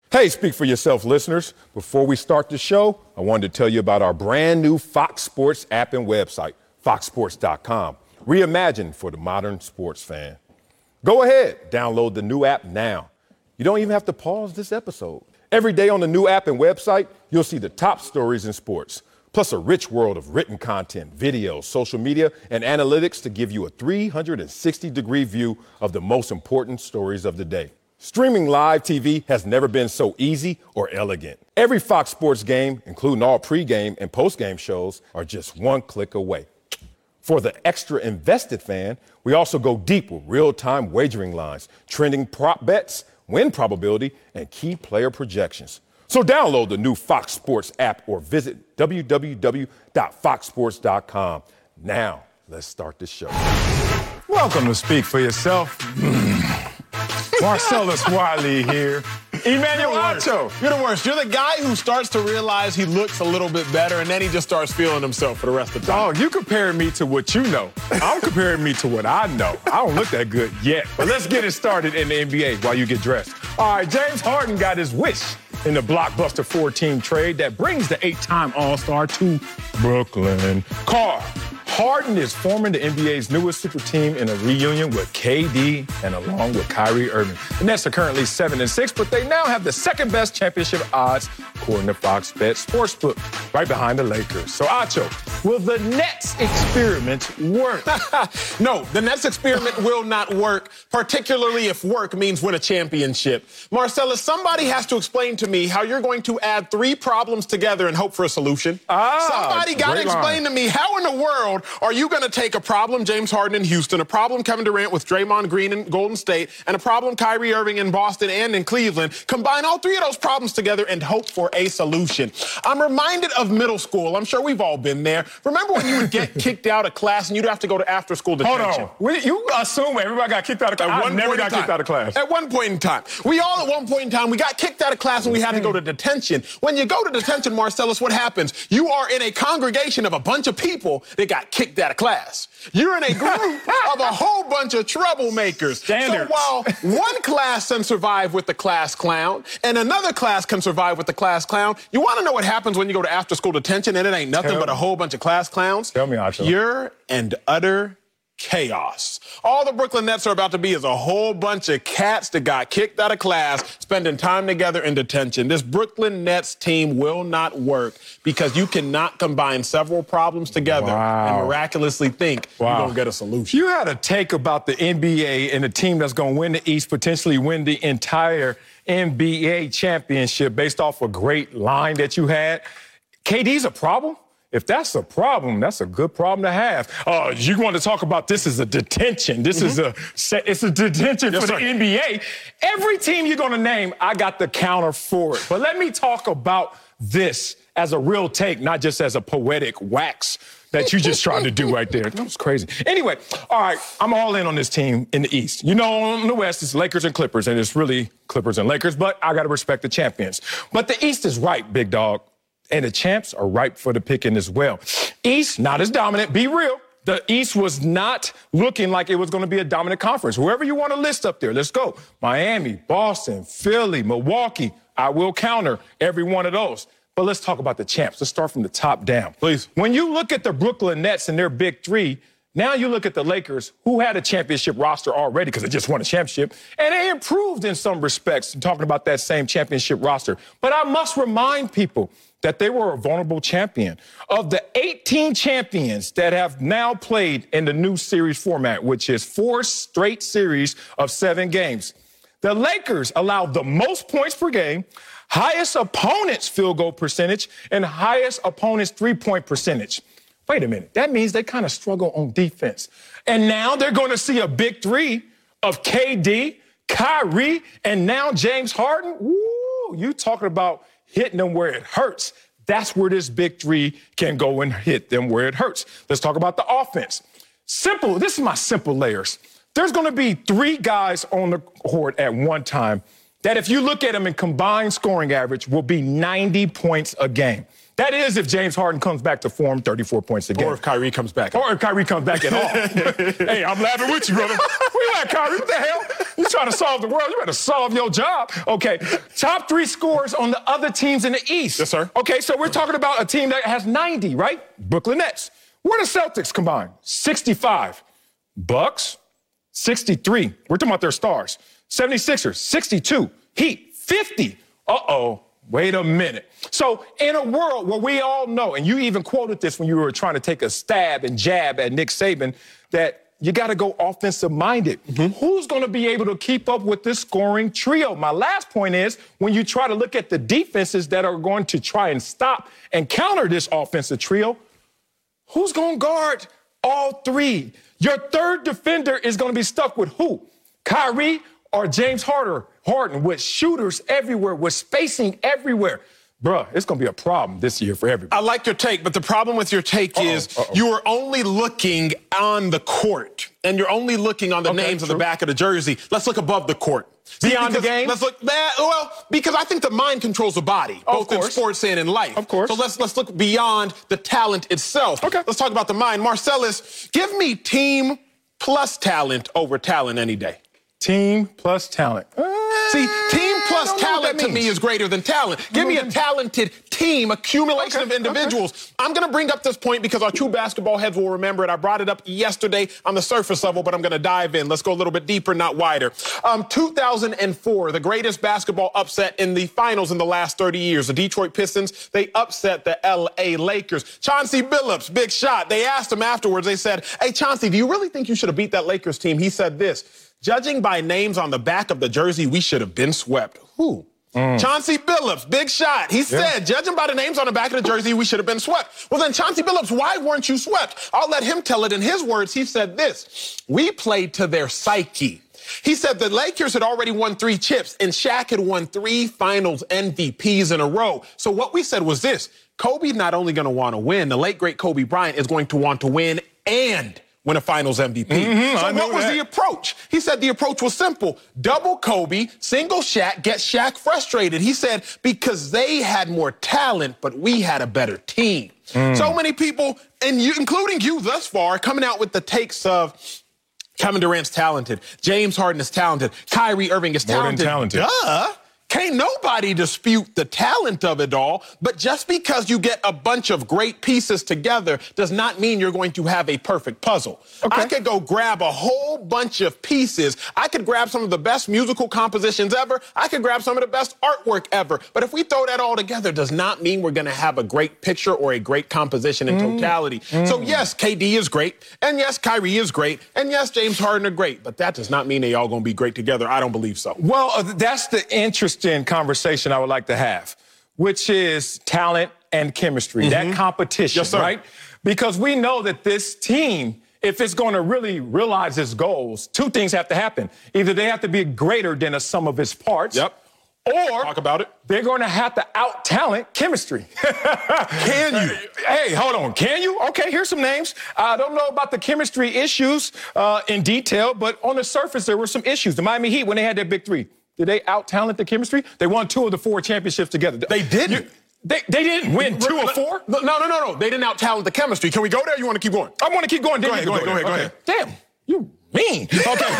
Hey, Speak for Yourself listeners. Before we start the show, I wanted to tell you about our brand new Fox Sports app and website, foxsports.com. Reimagined for the modern sports fan. Go ahead, download the new app now. You don't even have to pause this episode. Every day on the new app and website, you'll see the top stories in sports, plus a rich world of written content, videos, social media, and analytics to give you a 360-degree view of the most important stories of the day. Streaming live TV has never been so easy or elegant. Every Fox Sports game, including all pregame and postgame shows, are just one click away. For the extra invested fan, we also go deep with real-time wagering lines, trending prop bets, win probability, and key player projections. So download the new Fox Sports app or visit www.foxsports.com. Now, let's start the show. Welcome to Speak for Yourself. Marcellus Wiley here. Emmanuel Acho. You're the worst. You're the guy who starts to realize he looks a little bit better, and then he just starts feeling himself for the rest of the time. Dog, you comparing me to what you know. I'm comparing me to what I know. I don't look that good yet. But let's get it started in the NBA while you get dressed. All right, James Harden got his wish in the blockbuster 4-team trade that brings the 8-time All-Star to Brooklyn. Harden is forming the NBA's newest super team in a reunion with KD and along with Kyrie Irving. The Nets are currently 7-6, but they now have the second best championship odds, according to Fox Bet Sportsbook, right behind the Lakers. So, Acho, will the Nets experiment work? No, the Nets experiment will not work, particularly if work means win a championship. Marcellus, somebody has to explain to me how you're going to add 3 problems together and hope for a solution. Somebody got to explain to me how in the world are you going to take a problem, James Harden in Houston, a problem Kevin Durant with Draymond Green in Golden State, and a problem Kyrie Irving in Boston and in Cleveland, combine all 3 of those problems together and hope for a solution? I'm reminded of middle school. I'm sure we've all been there. Remember when you would get kicked out of class and you'd have to go to after-school detention? Hold on. You assume everybody got kicked out of class. I never got kicked out of class. At one point in time. We all, at one point in time, we got kicked out of class and we had to go to detention. When you go to detention, Marcellus, what happens? You are in a congregation of a bunch of people that got kicked out of class. You're in a group of a whole bunch of troublemakers. Standards. So while one class can survive with the class clown and another class can survive with the class clown, you want to know what happens when you go to after-school detention and it ain't nothing but a whole bunch of class clowns? Tell me, Acho. Pure and utter chaos. All the Brooklyn Nets are about to be is a whole bunch of cats that got kicked out of class, spending time together in detention. This Brooklyn Nets team will not work because you cannot combine several problems together and miraculously think you're going to get a solution. You had a take about the NBA and a team that's going to win the East, potentially win the entire NBA championship based off a great line that you had. KD's a problem? If that's a problem, that's a good problem to have. You want to talk about this as a detention. It's a detention for the NBA. Every team you're going to name, I got the counter for it. But let me talk about this as a real take, not just as a poetic wax that you just tried to do right there. That was crazy. Anyway, all right, I'm all in on this team in the East. You know, on the West, it's Lakers and Clippers, and it's really Clippers and Lakers, but I got to respect the champions. But the East is ripe, big dog. And the champs are ripe for the picking as well. East, not as dominant. Be real. The East was not looking like it was going to be a dominant conference. Whoever you want to list up there, let's go. Miami, Boston, Philly, Milwaukee. I will counter every one of those. But let's talk about the champs. Let's start from the top down. Please. When you look at the Brooklyn Nets and their big 3, now you look at the Lakers, who had a championship roster already because they just won a championship, and they improved in some respects, talking about that same championship roster. But I must remind people that they were a vulnerable champion. Of the 18 champions that have now played in the new series format, which is 4 straight series of 7 games, the Lakers allowed the most points per game, highest opponent's field goal percentage, and highest opponent's three-point percentage. Wait a minute. That means they kind of struggle on defense. And now they're going to see a big 3 of KD, Kyrie, and now James Harden. Woo, you talking about hitting them where it hurts. That's where this big 3 can go and hit them where it hurts. Let's talk about the offense. Simple. This is my simple layers. There's going to be 3 guys on the court at one time that if you look at them in combined scoring average will be 90 points a game. That is if James Harden comes back to form, 34 points a game. Or if Kyrie comes back. Or if Kyrie comes back at all. Hey, I'm laughing with you, brother. Where you at, Kyrie? What the hell? You trying to solve the world. You better solve your job. Okay, top 3 scorers on the other teams in the East. Yes, sir. Okay, so we're talking about a team that has 90, right? Brooklyn Nets. Where the Celtics combined? 65. Bucks, 63. We're talking about their stars. 76ers, 62. Heat, 50. Uh-oh. Wait a minute. So in a world where we all know, and you even quoted this when you were trying to take a stab and jab at Nick Saban, that you got to go offensive-minded. Who's going to be able to keep up with this scoring trio? My last point is, when you try to look at the defenses that are going to try and stop and counter this offensive trio, who's going to guard all 3? Your third defender is going to be stuck with who? Kyrie or James Harden with shooters everywhere, with spacing everywhere. Bruh, it's going to be a problem this year for everybody. I like your take, but the problem with your take is you are only looking on the court, and you're only looking on the names on the back of the jersey. Let's look above the court. Beyond the game? Let's look because I think the mind controls the body, both in sports and in life. Of course. So let's look beyond the talent itself. Okay. Let's talk about the mind. Marcellus, give me team plus talent over talent any day. Team plus talent. See, team plus talent to me is greater than talent. Give me a talented team, accumulation of individuals. I'm going to bring up this point because our true basketball heads will remember it. I brought it up yesterday on the surface level, but I'm going to dive in. Let's go a little bit deeper, not wider. 2004, the greatest basketball upset in the finals in the last 30 years. The Detroit Pistons, they upset the L.A. Lakers. Chauncey Billups, big shot. They asked him afterwards, they said, hey, Chauncey, do you really think you should have beat that Lakers team? He said this. Judging by names on the back of the jersey, we should have been swept. Who? Chauncey Billups, big shot. He said, judging by the names on the back of the jersey, we should have been swept. Well, then, Chauncey Billups, why weren't you swept? I'll let him tell it in his words. He said this. We played to their psyche. He said the Lakers had already won 3 chips, and Shaq had won 3 finals MVPs in a row. So what we said was this. Kobe's not only going to want to win, the late, great Kobe Bryant is going to want to win and win a finals MVP. So what was the approach? He said the approach was simple. Double Kobe, single Shaq, get Shaq frustrated. He said because they had more talent, but we had a better team. So many people, and you, including you thus far, coming out with the takes of Kevin Durant's talented, James Harden is talented, Kyrie Irving is talented. More than talented. Duh. Can't nobody dispute the talent of it all, but just because you get a bunch of great pieces together does not mean you're going to have a perfect puzzle. I could go grab a whole bunch of pieces. I could grab some of the best musical compositions ever. I could grab some of the best artwork ever. But if we throw that all together, does not mean we're going to have a great picture or a great composition in totality. So yes, KD is great, and yes, Kyrie is great, and yes, James Harden are great, but that does not mean they all going to be great together. I don't believe so. Well, that's the interesting conversation I would like to have, which is talent and chemistry, that competition, right? Because we know that this team, if it's going to really realize its goals, 2 things have to happen. Either they have to be greater than a sum of its parts, or talk about it. They're going to have to out-talent chemistry. Can you? Hey, hold on. Can you? Okay, here's some names. I don't know about the chemistry issues in detail, but on the surface, there were some issues. The Miami Heat, when they had their big 3, did they out-talent the chemistry? They won 2 of the 4 championships together. They didn't. They didn't win 2 or 4? No. They didn't out-talent the chemistry. Can we go there or you want to keep going? I want to keep going. Go ahead. Damn, you mean. Okay.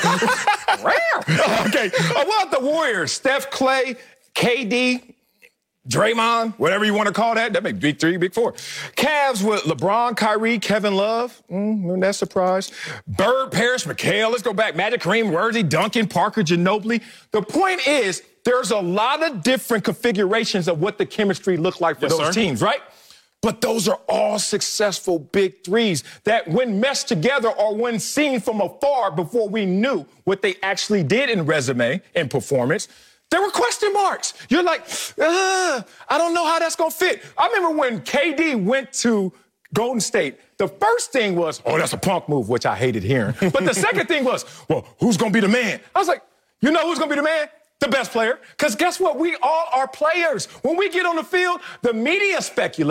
Rare. Okay. What about the Warriors? Steph, Clay, KD, Draymond, whatever you want to call that. That makes big 3, big 4. Cavs with LeBron, Kyrie, Kevin Love. That surprise. Bird, Parrish, McHale. Let's go back. Magic, Kareem, Worthy, Duncan, Parker, Ginobili. The point is, there's a lot of different configurations of what the chemistry looked like for those teams, right? But those are all successful big 3s that when meshed together or when seen from afar before we knew what they actually did in resume and performance, there were question marks. You're like, I don't know how that's going to fit. I remember when KD went to Golden State, the first thing was, oh, that's a punk move, which I hated hearing. But the second thing was, well, who's going to be the man? I was like, you know who's going to be the man? The best player. Because guess what? We all are players. When we get on the field, the media speculates.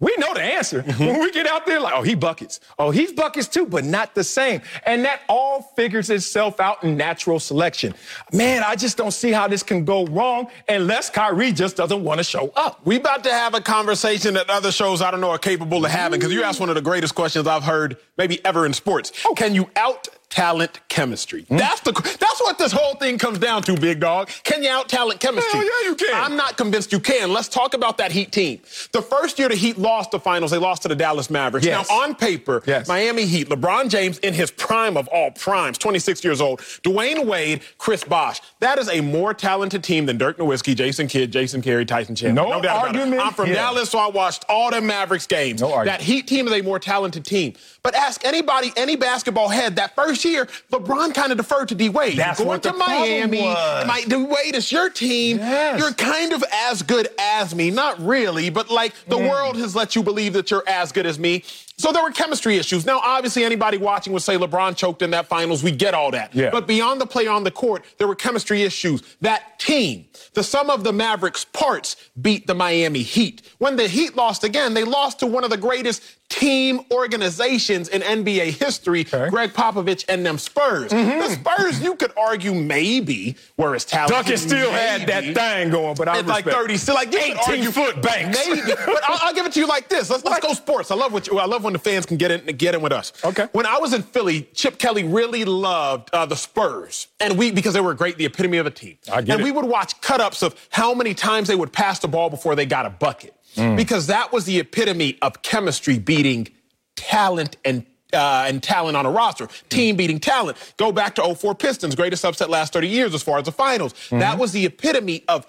We know the answer. When we get out there, like, oh, he buckets. Oh, he's buckets too, but not the same. And that all figures itself out in natural selection. Man, I just don't see how this can go wrong unless Kyrie just doesn't want to show up. We about to have a conversation that other shows, I don't know, are capable of having, because you asked one of the greatest questions I've heard maybe ever in sports. Oh. Can you out-talent chemistry? That's what this whole thing comes down to, big dog. Can you out-talent chemistry? Hell yeah, you can. I'm not convinced you can. Let's talk about that Heat team. The first year the Heat lost the finals, they lost to the Dallas Mavericks. Yes. Now, on paper, yes. Miami Heat, LeBron James in his prime of all primes, 26 years old, Dwayne Wade, Chris Bosh. That is a more talented team than Dirk Nowitzki, Jason Kidd, Jason Carey, Tyson Chandler. No doubt argument. about it. I'm from Dallas, so I watched all the Mavericks games. No argument. That Heat team is a more talented team. But ask anybody, any basketball head, that first year, LeBron kind of deferred to D. Wade. That's Going what to the Miami. D. Wade, it's your team. Yes. You're kind of as good as me. Not really, but like the world has let you believe that you're as good as me. So there were chemistry issues. Now, obviously, anybody watching would say LeBron choked in that finals. We get all that. Yeah. But beyond the play on the court, there were chemistry issues. That team, the sum of the Mavericks' parts, beat the Miami Heat. When the Heat lost again, they lost to one of the greatest team organizations in NBA history, Greg Popovich and them Spurs. The Spurs, you could argue, maybe were as talented. Duncan still had that thing going, but I It's like 30, still like 18-foot banks. Maybe, but I'll give it to you like this. Let's go sports. I love when the fans can get in with us. Okay. When I was in Philly, Chip Kelly really loved the Spurs, and because they were great, the epitome of a team. We would watch cut-ups of how many times they would pass the ball before they got a bucket, because that was the epitome of chemistry beating talent and talent on a roster. Team beating talent. Go back to 04 Pistons, greatest upset last 30 years as far as the finals. That was the epitome of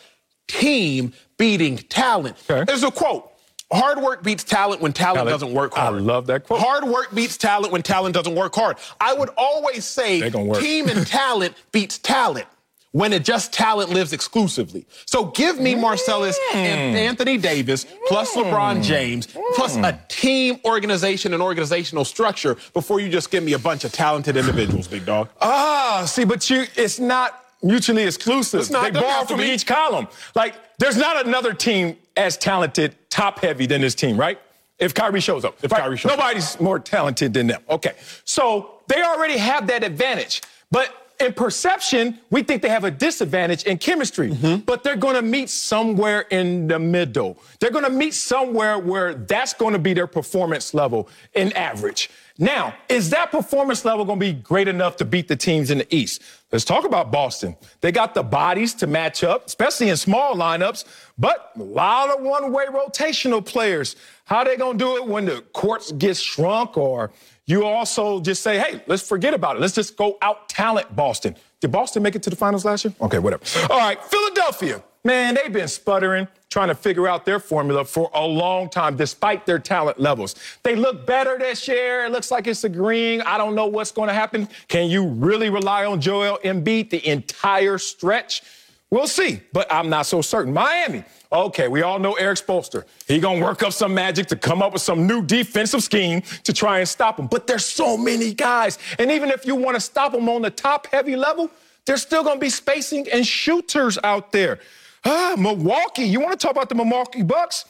team beating talent. There's a quote. Hard work beats talent when talent doesn't work hard. I love that quote. Hard work beats talent when talent doesn't work hard. I would always say team and talent beats talent when it just talent lives exclusively. So give me Marcellus and Anthony Davis plus LeBron James plus a team organization and organizational structure before you just give me a bunch of talented individuals, big dog. See, but it's not mutually exclusive. It's not. They borrow from each column. Like, there's not another team as talented, top-heavy than this team, right? If Kyrie shows up. Nobody's more talented than them. Okay. So they already have that advantage. But in perception, we think they have a disadvantage in chemistry. But they're going to meet somewhere in the middle. They're going to meet somewhere where that's going to be their performance level in average. Now, is that performance level going to be great enough to beat the teams in the East? Let's talk about Boston. They got the bodies to match up, especially in small lineups, but a lot of one-way rotational players. How are they going to do it when the courts get shrunk, or you also just say, hey, let's forget about it. Let's just go out-talent Boston. Did Boston make it to the finals last year? Okay, whatever. All right, Philadelphia. Man, they've been sputtering, trying to figure out their formula for a long time, despite their talent levels. They look better this year. It looks like it's agreeing. I don't know what's going to happen. Can you really rely on Joel Embiid the entire stretch? We'll see, but I'm not so certain. Miami. Okay, we all know Eric Spoelstra. He going to work up some magic to come up with some new defensive scheme to try and stop him. But there's so many guys. And even if you want to stop them on the top-heavy level, there's still going to be spacing and shooters out there. Milwaukee. You want to talk about the Milwaukee Bucks?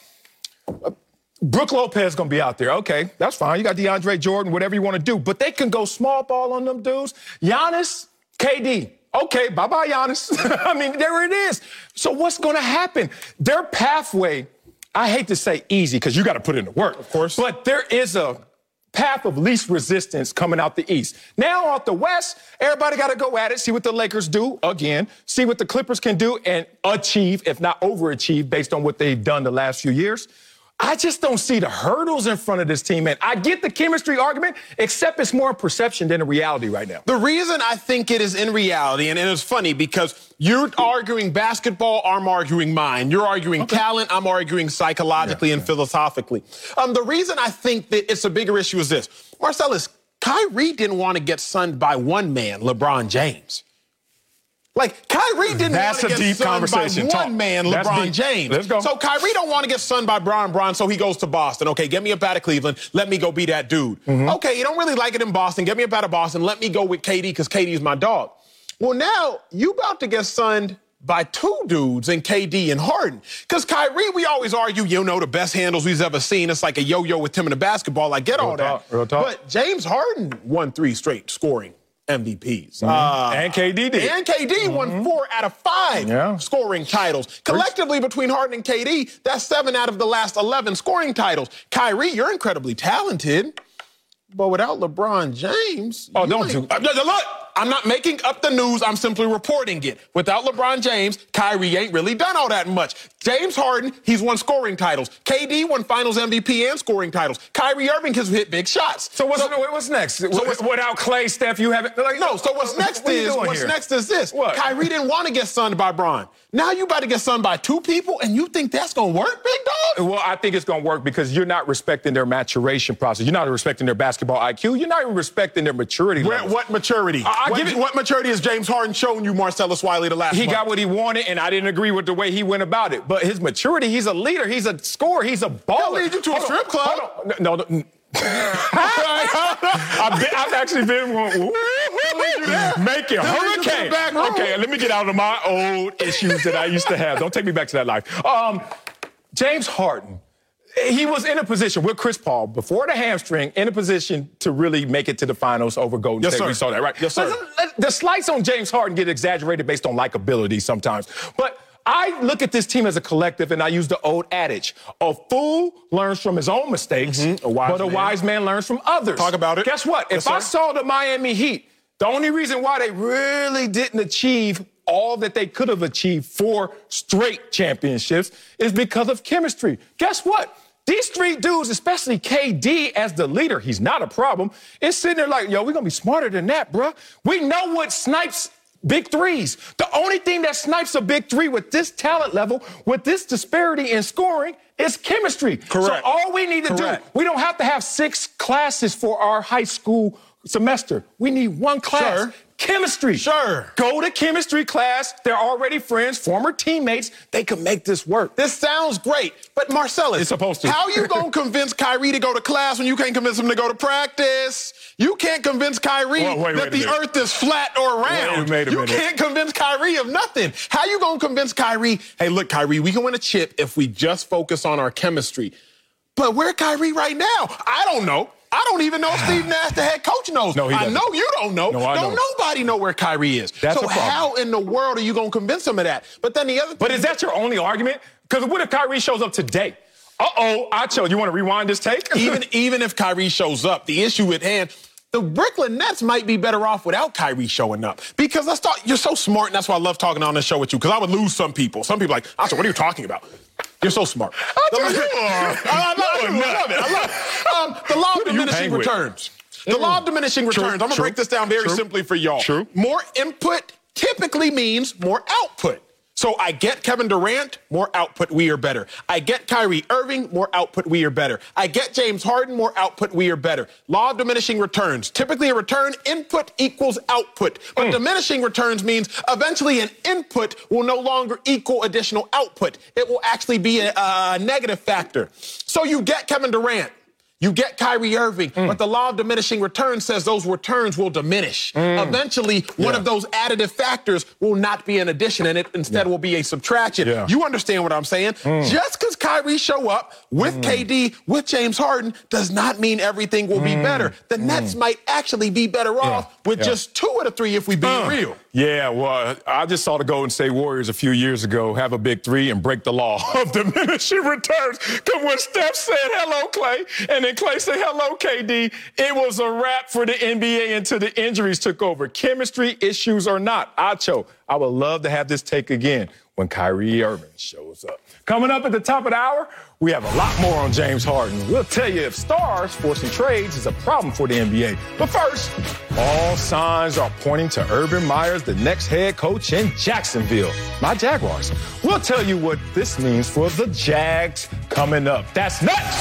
Brook Lopez is going to be out there. Okay, that's fine. You got DeAndre Jordan, whatever you want to do. But they can go small ball on them dudes. Giannis, KD. Okay, bye-bye, Giannis. I mean, there it is. So what's going to happen? Their pathway, I hate to say easy because you got to put in the work, of course. But there is a path of least resistance coming out the East. Now out the West, everybody got to go at it, see what the Lakers do again, see what the Clippers can do and achieve, if not overachieve, based on what they've done the last few years. I just don't see the hurdles in front of this team, man. I get the chemistry argument, except it's more perception than a reality right now. The reason I think it is in reality, and it's funny because you're arguing basketball, I'm arguing mine. You're arguing talent, I'm arguing psychologically and philosophically. The reason I think that it's a bigger issue is this. Marcellus, Kyrie didn't want to get sunned by one man, LeBron James. Like, Kyrie didn't want to get sunned by one man, LeBron James. Let's go. So Kyrie don't want to get sunned by Bron, so he goes to Boston. Okay, get me up out of Cleveland. Let me go be that dude. Okay, you don't really like it in Boston. Get me up out of Boston. Let me go with KD because KD's my dog. Well, now you about to get sunned by two dudes in KD and Harden. Because Kyrie, we always argue, the best handles we've ever seen. It's like a yo-yo with him in the basketball. I get all that. Real talk. But James Harden won 3 straight scoring MVPs. And KD did. And KD won 4 out of 5 scoring titles. Collectively, between Harden and KD, that's 7 out of the last 11 scoring titles. Kyrie, you're incredibly talented. But without LeBron James... Oh, don't do... Look, I'm not making up the news. I'm simply reporting it. Without LeBron James, Kyrie ain't really done all that much. James Harden, he's won scoring titles. KD won Finals MVP and scoring titles. Kyrie Irving has hit big shots. So what's next? Without Clay, Steph, you haven't... So what's next is this. What? Kyrie didn't want to get sunned by Bron. Now you about to get sunned by 2 people, and you think that's going to work, big dog? Well, I think it's going to work because you're not respecting their maturation process. You're not respecting their basketball IQ. You're not even respecting their maturity level. What maturity? What maturity has James Harden shown you, Marcellus Wiley, the last month? He got what he wanted, and I didn't agree with the way he went about it. But his maturity, he's a leader. He's a scorer. He's a baller. He'll lead you to a strip club. No. I've actually been make it hurricane. Okay, let me get out of my old issues that I used to have. Don't take me back to that life. James Harden, he was in a position with Chris Paul before the hamstring, in a position to really make it to the finals over Golden State. Sir. We saw that, right? Yes, sir. The slights on James Harden get exaggerated based on likability sometimes. But I look at this team as a collective, and I use the old adage: a fool learns from his own mistakes, but a wise man learns from others. Talk about it. Guess what? Yes, if I sir. saw the Miami Heat, the only reason why they really didn't achieve all that they could have achieved 4 straight championships is because of chemistry. Guess what? These 3 dudes, especially KD as the leader, he's not a problem, is sitting there like, yo, we're going to be smarter than that, bruh. We know what snipes big threes. The only thing that snipes a big 3 with this talent level, with this disparity in scoring, is chemistry. Correct. So all we need to do, we don't have to have 6 classes for our high school semester. We need 1 class. Sure. Chemistry. Sure. Go to chemistry class. They're already friends, former teammates. They can make this work. This sounds great, but Marcellus, It's supposed to. How you gonna convince Kyrie to go to class when you can't convince him to go to practice? You can't convince Kyrie that the earth is flat or round. Wait a you minute. can't convince Kyrie of nothing. How you gonna convince Kyrie, hey, look, Kyrie, we can win a chip if we just focus on our chemistry. But where Kyrie right now? I don't know. I don't even know if Steve Nash, the head coach, knows. No, he I doesn't. know you don't know. No, I don't. Nobody know where Kyrie is. That's so a problem. how in the world are you going to convince him of that? But then the other thing... But is that your only argument? Because what if Kyrie shows up today? Acho, you want to rewind this take? even if Kyrie shows up, the issue at hand... The Brooklyn Nets might be better off without Kyrie showing up. Because let's talk, you're so smart, and that's why I love talking on this show with you, because I would lose some people. Some people are like, Asha, what are you talking about? You're so smart. I love it. The law of diminishing returns. The law of diminishing returns. I'm going to break this down very simply for y'all. More input typically means more output. So I get Kevin Durant, more output, we are better. I get Kyrie Irving, more output, we are better. I get James Harden, more output, we are better. Law of diminishing returns. Typically a return, input equals output. But diminishing returns means eventually an input will no longer equal additional output. It will actually be a negative factor. So you get Kevin Durant. You get Kyrie Irving, but the law of diminishing returns says those returns will diminish. Eventually, one of those additive factors will not be an addition, and it instead will be a subtraction. You understand what I'm saying? Just because Kyrie show up with KD, with James Harden, does not mean everything will be better. The Nets might actually be better off with just 2 of the 3 if we be real. Yeah, well, I just saw the Golden State Warriors a few years ago have a big 3 and break the law of diminishing returns. Because when Steph said, hello, Clay, and then Clay said, hello, KD, it was a wrap for the NBA until the injuries took over. Chemistry issues or not. Acho, I would love to have this take again when Kyrie Irving shows up. Coming up at the top of the hour, we have a lot more on James Harden. We'll tell you if stars forcing trades is a problem for the NBA. But first, all signs are pointing to Urban Meyer, the next head coach in Jacksonville, my Jaguars. We'll tell you what this means for the Jags coming up. That's next.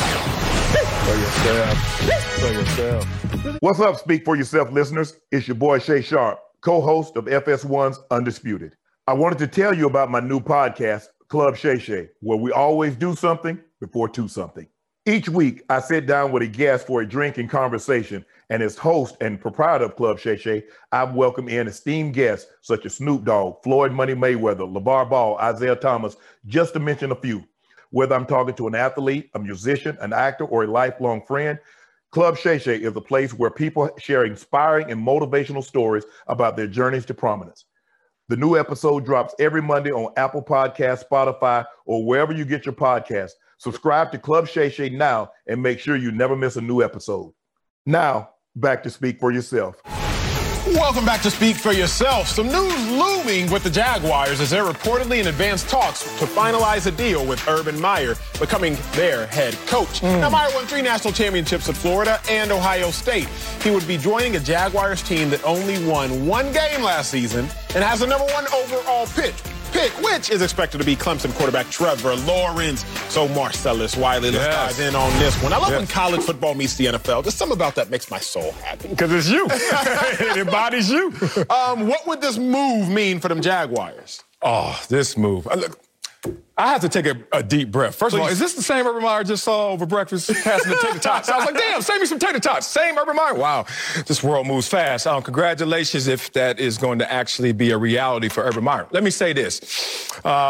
For yourself. What's up, Speak For Yourself listeners? It's your boy Shay Sharp, co-host of FS1's Undisputed. I wanted to tell you about my new podcast, Club Shay Shay, where we always do something before 2 something. Each week, I sit down with a guest for a drink and conversation, and as host and proprietor of Club Shay Shay, I've welcomed in esteemed guests such as Snoop Dogg, Floyd Money Mayweather, LeVar Ball, Isaiah Thomas, just to mention a few. Whether I'm talking to an athlete, a musician, an actor, or a lifelong friend, Club Shay Shay is a place where people share inspiring and motivational stories about their journeys to prominence. The new episode drops every Monday on Apple Podcasts, Spotify, or wherever you get your podcasts. Subscribe to Club Shay Shay now and make sure you never miss a new episode. Now, back to Speak for Yourself. Welcome back to Speak for Yourself. Some news looming with the Jaguars as they're reportedly in advanced talks to finalize a deal with Urban Meyer becoming their head coach. Now, Meyer won 3 national championships at Florida and Ohio State. He would be joining a Jaguars team that only won 1 game last season and has the #1 overall pick, which is expected to be Clemson quarterback Trevor Lawrence. So Marcellus Wiley, let's dive in on this one. I love when college football meets the NFL. There's something about that makes my soul happy. Because it's you. It embodies you. What would this move mean for them Jaguars? Oh, this move. Look, I have to take a deep breath. First of all, is this the same Urban Meyer I just saw over breakfast passing the tater tots? I was like, damn, save me some tater tots. Same Urban Meyer. Wow, this world moves fast. Congratulations if that is going to actually be a reality for Urban Meyer. Let me say this.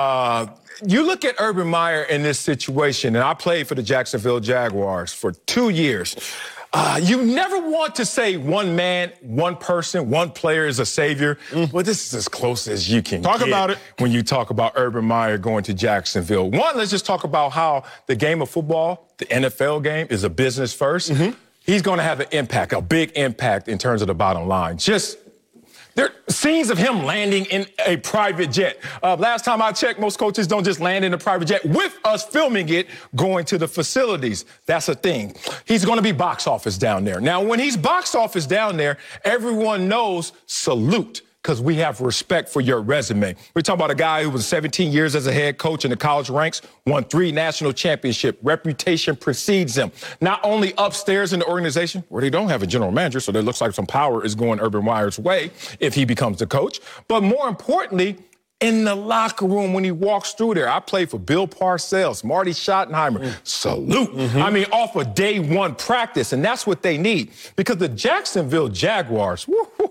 You look at Urban Meyer in this situation, and I played for the Jacksonville Jaguars for 2 years. You never want to say one man, one person, one player is a savior, but this is as close as you can talk get about it when you talk about Urban Meyer going to Jacksonville. One, let's just talk about how the game of football, the NFL game, is a business first. He's going to have an impact, a big impact in terms of the bottom line. There are scenes of him landing in a private jet. Last time I checked, most coaches don't just land in a private jet with us filming it, going to the facilities. That's a thing. He's going to be box office down there. Now, when he's box office down there, everyone knows salute, because we have respect for your resume. We're talking about a guy who was 17 years as a head coach in the college ranks, won 3 national championships. Reputation precedes him. Not only upstairs in the organization, where they don't have a general manager, so there looks like some power is going Urban Meyer's way if he becomes the coach, but more importantly, in the locker room when he walks through there. I played for Bill Parcells, Marty Schottenheimer. Salute. I mean, off of day 1 practice, and that's what they need, because the Jacksonville Jaguars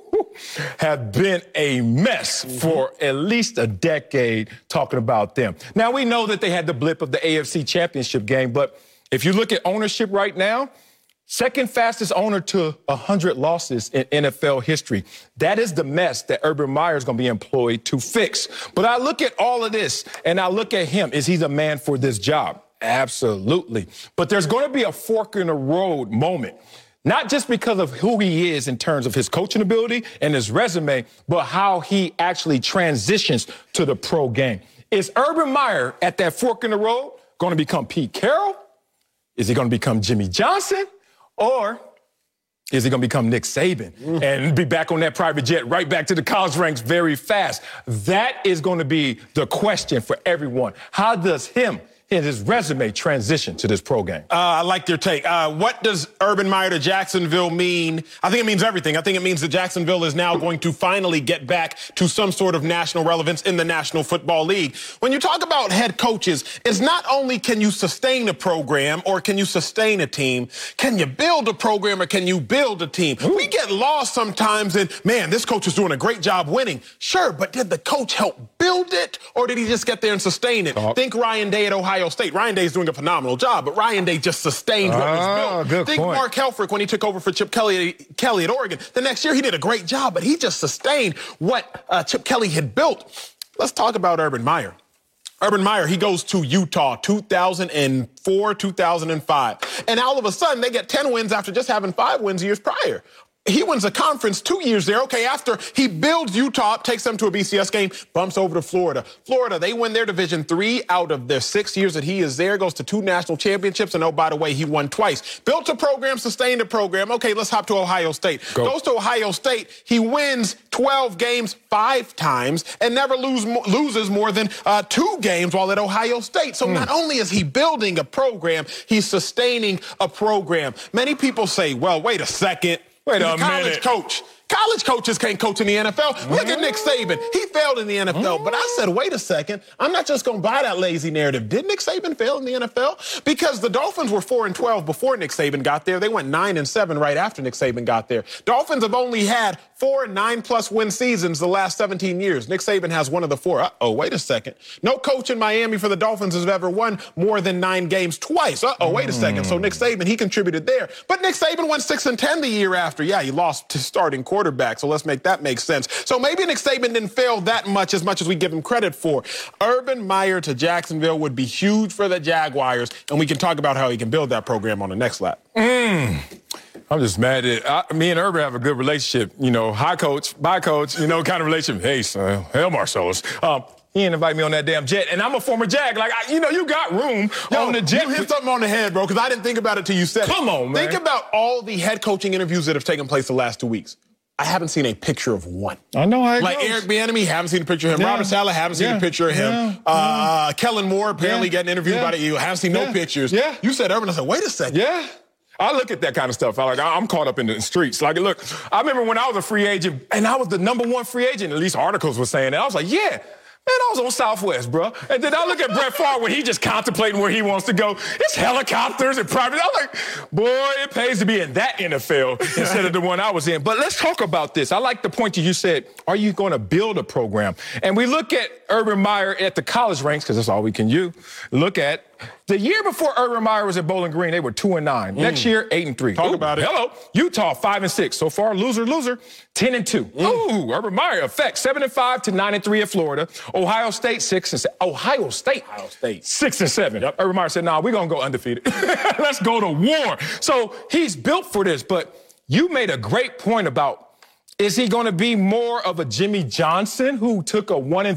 have been a mess for at least a decade, talking about them. Now, we know that they had the blip of the AFC Championship game, but if you look at ownership right now, second fastest owner to 100 losses in NFL history. That is the mess that Urban Meyer is going to be employed to fix. But I look at all of this, and I look at him. Is he the man for this job? Absolutely. But there's going to be a fork in the road moment. Not just because of who he is in terms of his coaching ability and his resume, but how he actually transitions to the pro game. Is Urban Meyer at that fork in the road going to become Pete Carroll? Is he going to become Jimmy Johnson? Or is he going to become Nick Saban and be back on that private jet, right back to the college ranks very fast? That is going to be the question for everyone. How does his resume transition to this pro game? I like your take. What does Urban Meyer to Jacksonville mean? I think it means everything. I think it means that Jacksonville is now going to finally get back to some sort of national relevance in the National Football League. When you talk about head coaches, it's not only can you sustain a program or can you sustain a team, can you build a program or can you build a team? We get lost sometimes in, man, this coach is doing a great job winning. Sure, but did the coach help build it or did he just get there and sustain it? Think Ryan Day at Ohio State. Ryan Day's doing a phenomenal job, but Ryan Day just sustained what was built. Think point. Mark Helfrich when he took over for Chip Kelly at Oregon. The next year he did a great job, but he just sustained what Chip Kelly had built. Let's talk about Urban Meyer. Urban Meyer, he goes to Utah 2004, 2005. And all of a sudden, they get 10 wins after just having 5 wins years prior. He wins a conference 2 years there. Okay, after he builds Utah, takes them to a BCS game, bumps over to Florida. Florida, they win their Division 3 out of their 6 years that he is there, goes to 2 national championships, and oh, by the way, he won twice. Built a program, sustained a program. Okay, let's hop to Ohio State. Goes to Ohio State. He wins 12 games 5 times and never loses more than 2 games while at Ohio State. So not only is he building a program, he's sustaining a program. Many people say, well, wait a second. Wait a college minute. coach. College coaches can't coach in the NFL. Look at Nick Saban. He failed in the NFL. But I said, wait a second. I'm not just going to buy that lazy narrative. Did Nick Saban fail in the NFL? Because the Dolphins were 4-12 before Nick Saban got there. They went 9-7 right after Nick Saban got there. Dolphins have only had 4 9+ win seasons the last 17 years. Nick Saban has one of the 4. Uh-oh, wait a second. No coach in Miami for the Dolphins has ever won more than 9 games twice. Uh-oh, wait a second. So Nick Saban, he contributed there. But Nick Saban went 6-10 the year after. Yeah, he lost to starting quarterback, so let's make that make sense. So maybe Nick Saban didn't fail that much as we give him credit for. Urban Meyer to Jacksonville would be huge for the Jaguars, and we can talk about how he can build that program on the next lap. I'm just mad at me and Urban have a good relationship. You know, hi, coach, bye, coach, you know, kind of relationship. Hey, son, hell, Marcellus. He didn't invite me on that damn jet, and I'm a former Jag. Like, you got room on the jet. You hit something on the head, bro, because I didn't think about it till you said it. Come on, man. Think about all the head coaching interviews that have taken place the last 2 weeks. I haven't seen a picture of one. I know how it Like goes. Eric Bieniemy, haven't seen a picture of him. Yeah. Robert Saleh, haven't seen a picture of him. Kellen Moore, apparently getting interviewed by the Eagles. Haven't seen no pictures. Yeah. You said Urban. I said, wait a second. Yeah. I look at that kind of stuff. I'm caught up in the streets. Like, look, I remember when I was a free agent, and I was the #1 free agent, at least articles were saying that. I was like, yeah. Man, I was on Southwest, bro. And then I look at Brett Favre when he just contemplating where he wants to go. It's helicopters and private. I'm like, boy, it pays to be in that NFL instead of the one I was in. But let's talk about this. I like the point that you said, are you going to build a program? And we look at Urban Meyer at the college ranks, because that's all we can look at. The year before Urban Meyer was at Bowling Green, they were 2-9. Next year, 8-3. Talk about it. Hello. Utah, 5-6. So far, loser, 10-2. Ooh, Urban Meyer effect, 7-5 to 9-3 at Florida. Ohio State, 6-7. Ohio State, 6-7. Yep. Urban Meyer said, nah, we're going to go undefeated. Let's go to war. So he's built for this. But you made a great point about, is he going to be more of a Jimmy Johnson, who took a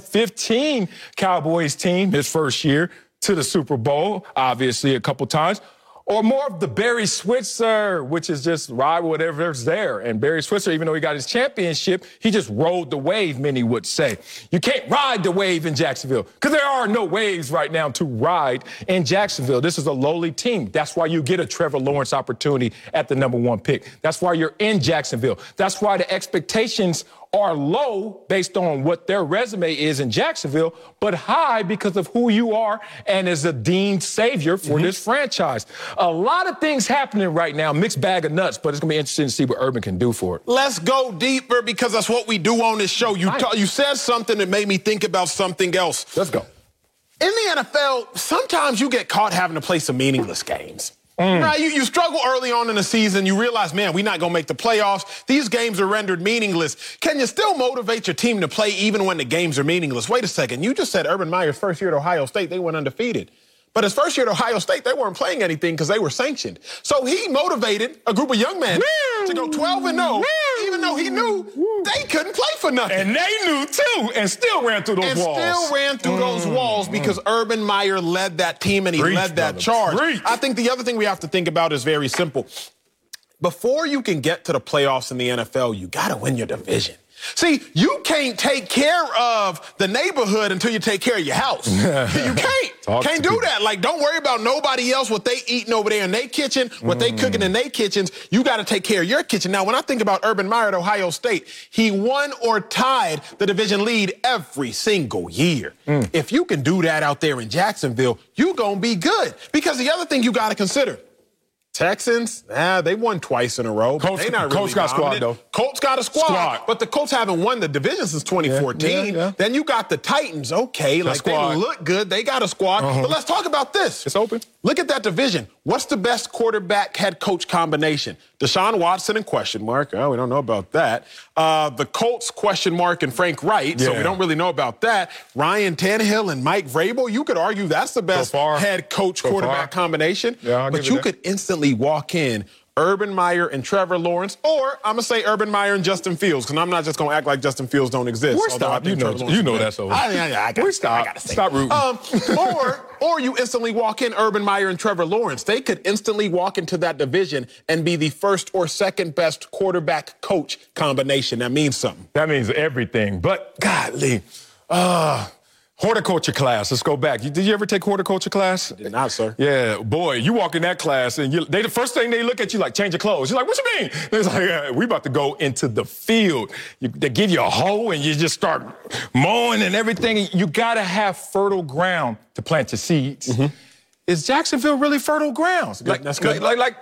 1-15 Cowboys team his first year to the Super Bowl, obviously, a couple times, or more of the Barry Switzer, which is just ride whatever's there. And Barry Switzer, even though he got his championship, he just rode the wave, many would say. You can't ride the wave in Jacksonville because there are no waves right now to ride in Jacksonville. This is a lowly team. That's why you get a Trevor Lawrence opportunity at the #1 pick. That's why you're in Jacksonville. That's why the expectations are low based on what their resume is in Jacksonville, but high because of who you are and as a deemed savior for this franchise. A lot of things happening right now, mixed bag of nuts, but it's going to be interesting to see what Urban can do for it. Let's go deeper because that's what we do on this show. You said something that made me think about something else. Let's go. In the NFL, sometimes you get caught having to play some meaningless games. Right, you struggle early on in the season. You realize, man, we're not going to make the playoffs. These games are rendered meaningless. Can you still motivate your team to play even when the games are meaningless? Wait a second. You just said Urban Meyer's first year at Ohio State, they went undefeated. But his first year at Ohio State, they weren't playing anything because they were sanctioned. So he motivated a group of young men to go 12-0, even though he knew they couldn't play for nothing. And they knew, too, and still ran through those walls. And still ran through those walls because Urban Meyer led that team and he led that charge. I think the other thing we have to think about is very simple. Before you can get to the playoffs in the NFL, you got to win your division. See, you can't take care of the neighborhood until you take care of your house. You can't do that. Like, don't worry about nobody else, what they eating over there in their kitchen, what they cooking in their kitchens. You got to take care of your kitchen. Now, when I think about Urban Meyer at Ohio State, he won or tied the division lead every single year. If you can do that out there in Jacksonville, you're going to be good. Because the other thing you got to consider, Texans, they won twice in a row. Colts got a squad, though. Colts got a squad, but the Colts haven't won the division since 2014. Then you got the Titans. Okay, like they look good. They got a squad. But let's talk about this. It's open. Look at that division. What's the best quarterback head coach combination? Deshaun Watson and question mark. Oh, we don't know about that. The Colts question mark and Frank Wright. So we don't really know about that. Ryan Tannehill and Mike Vrabel. You could argue that's the best head coach quarterback combination. But you could instantly walk in Urban Meyer and Trevor Lawrence, or I'm going to say Urban Meyer and Justin Fields, because I'm not just going to act like Justin Fields don't exist. Stop. You know that's over. Stop rooting. Or you instantly walk in Urban Meyer and Trevor Lawrence. They could instantly walk into that division and be the first or second best quarterback coach combination. That means something. That means everything. But, golly, Horticulture class. Let's go back. Did you ever take horticulture class? Did not, sir. Yeah, boy, you walk in that class and the first thing they look at you like, change your clothes. You're like, what you mean? It's like, we about to go into the field. They give you a hoe and you just start mowing and everything. You got to have fertile ground to plant your seeds. Mm-hmm. Is Jacksonville really fertile grounds? That's good.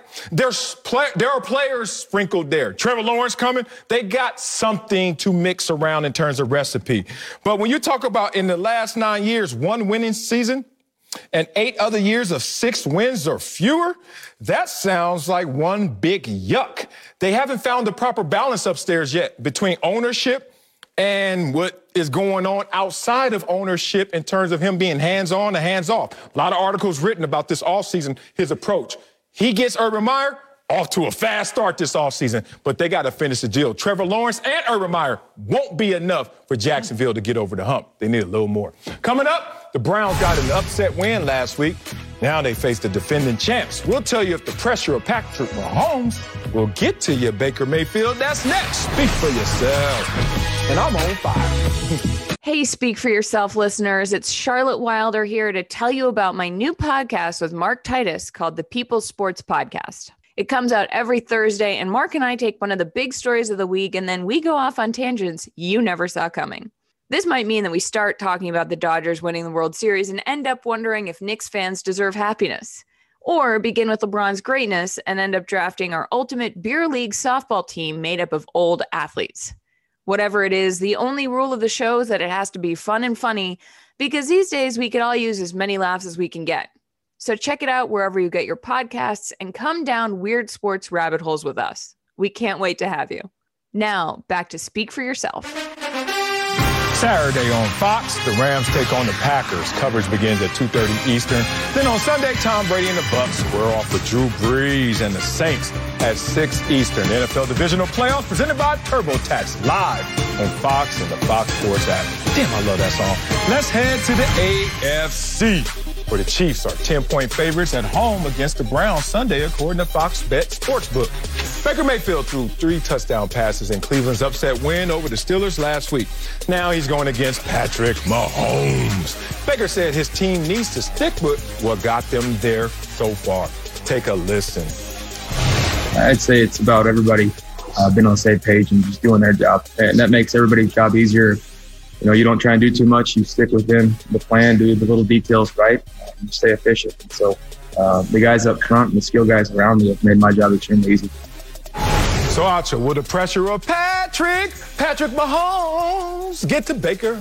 There are players sprinkled there. Trevor Lawrence coming, they got something to mix around in terms of recipe. But when you talk about in the last 9 years, 1 winning season and 8 other years of 6 wins or fewer, that sounds like one big yuck. They haven't found the proper balance upstairs yet between ownership and what is going on outside of ownership in terms of him being hands-on and hands-off. A lot of articles written about this offseason, his approach. He gets Urban Meyer off to a fast start this offseason, but they got to finish the deal. Trevor Lawrence and Urban Meyer won't be enough for Jacksonville to get over the hump. They need a little more. Coming up, the Browns got an upset win last week. Now they face the defending champs. We'll tell you if the pressure of Patrick Mahomes will get to you, Baker Mayfield. That's next. Speak for yourself. And I'm on fire. Hey, Speak for Yourself listeners. It's Charlotte Wilder here to tell you about my new podcast with Mark Titus called the People's Sports Podcast. It comes out every Thursday, and Mark and I take one of the big stories of the week, and then we go off on tangents you never saw coming. This might mean that we start talking about the Dodgers winning the World Series and end up wondering if Knicks fans deserve happiness. Or begin with LeBron's greatness and end up drafting our ultimate beer league softball team made up of old athletes. Whatever it is, the only rule of the show is that it has to be fun and funny, because these days we can all use as many laughs as we can get. So check it out wherever you get your podcasts and come down weird sports rabbit holes with us. We can't wait to have you. Now, back to Speak for Yourself. Saturday on Fox, the Rams take on the Packers. Coverage begins at 2:30 Eastern. Then on Sunday, Tom Brady and the Bucs square off with Drew Brees and the Saints at 6 Eastern. The NFL Divisional Playoffs presented by TurboTax, live on Fox and the Fox Sports app. Damn, I love that song. Let's head to the AFC, where the Chiefs are 10-point favorites at home against the Browns Sunday, according to Fox Bet Sportsbook. Baker Mayfield threw 3 touchdown passes in Cleveland's upset win over the Steelers last week. Now he's going against Patrick Mahomes. Baker said his team needs to stick with what got them there so far. Take a listen. I'd say it's about everybody being on the same page and just doing their job. And that makes everybody's job easier. You know, you don't try and do too much. You stick within the plan, do the little details right, and stay efficient. And so the guys up front and the skill guys around me have made my job extremely easy. So, Archer, will the pressure of Patrick Mahomes get to Baker?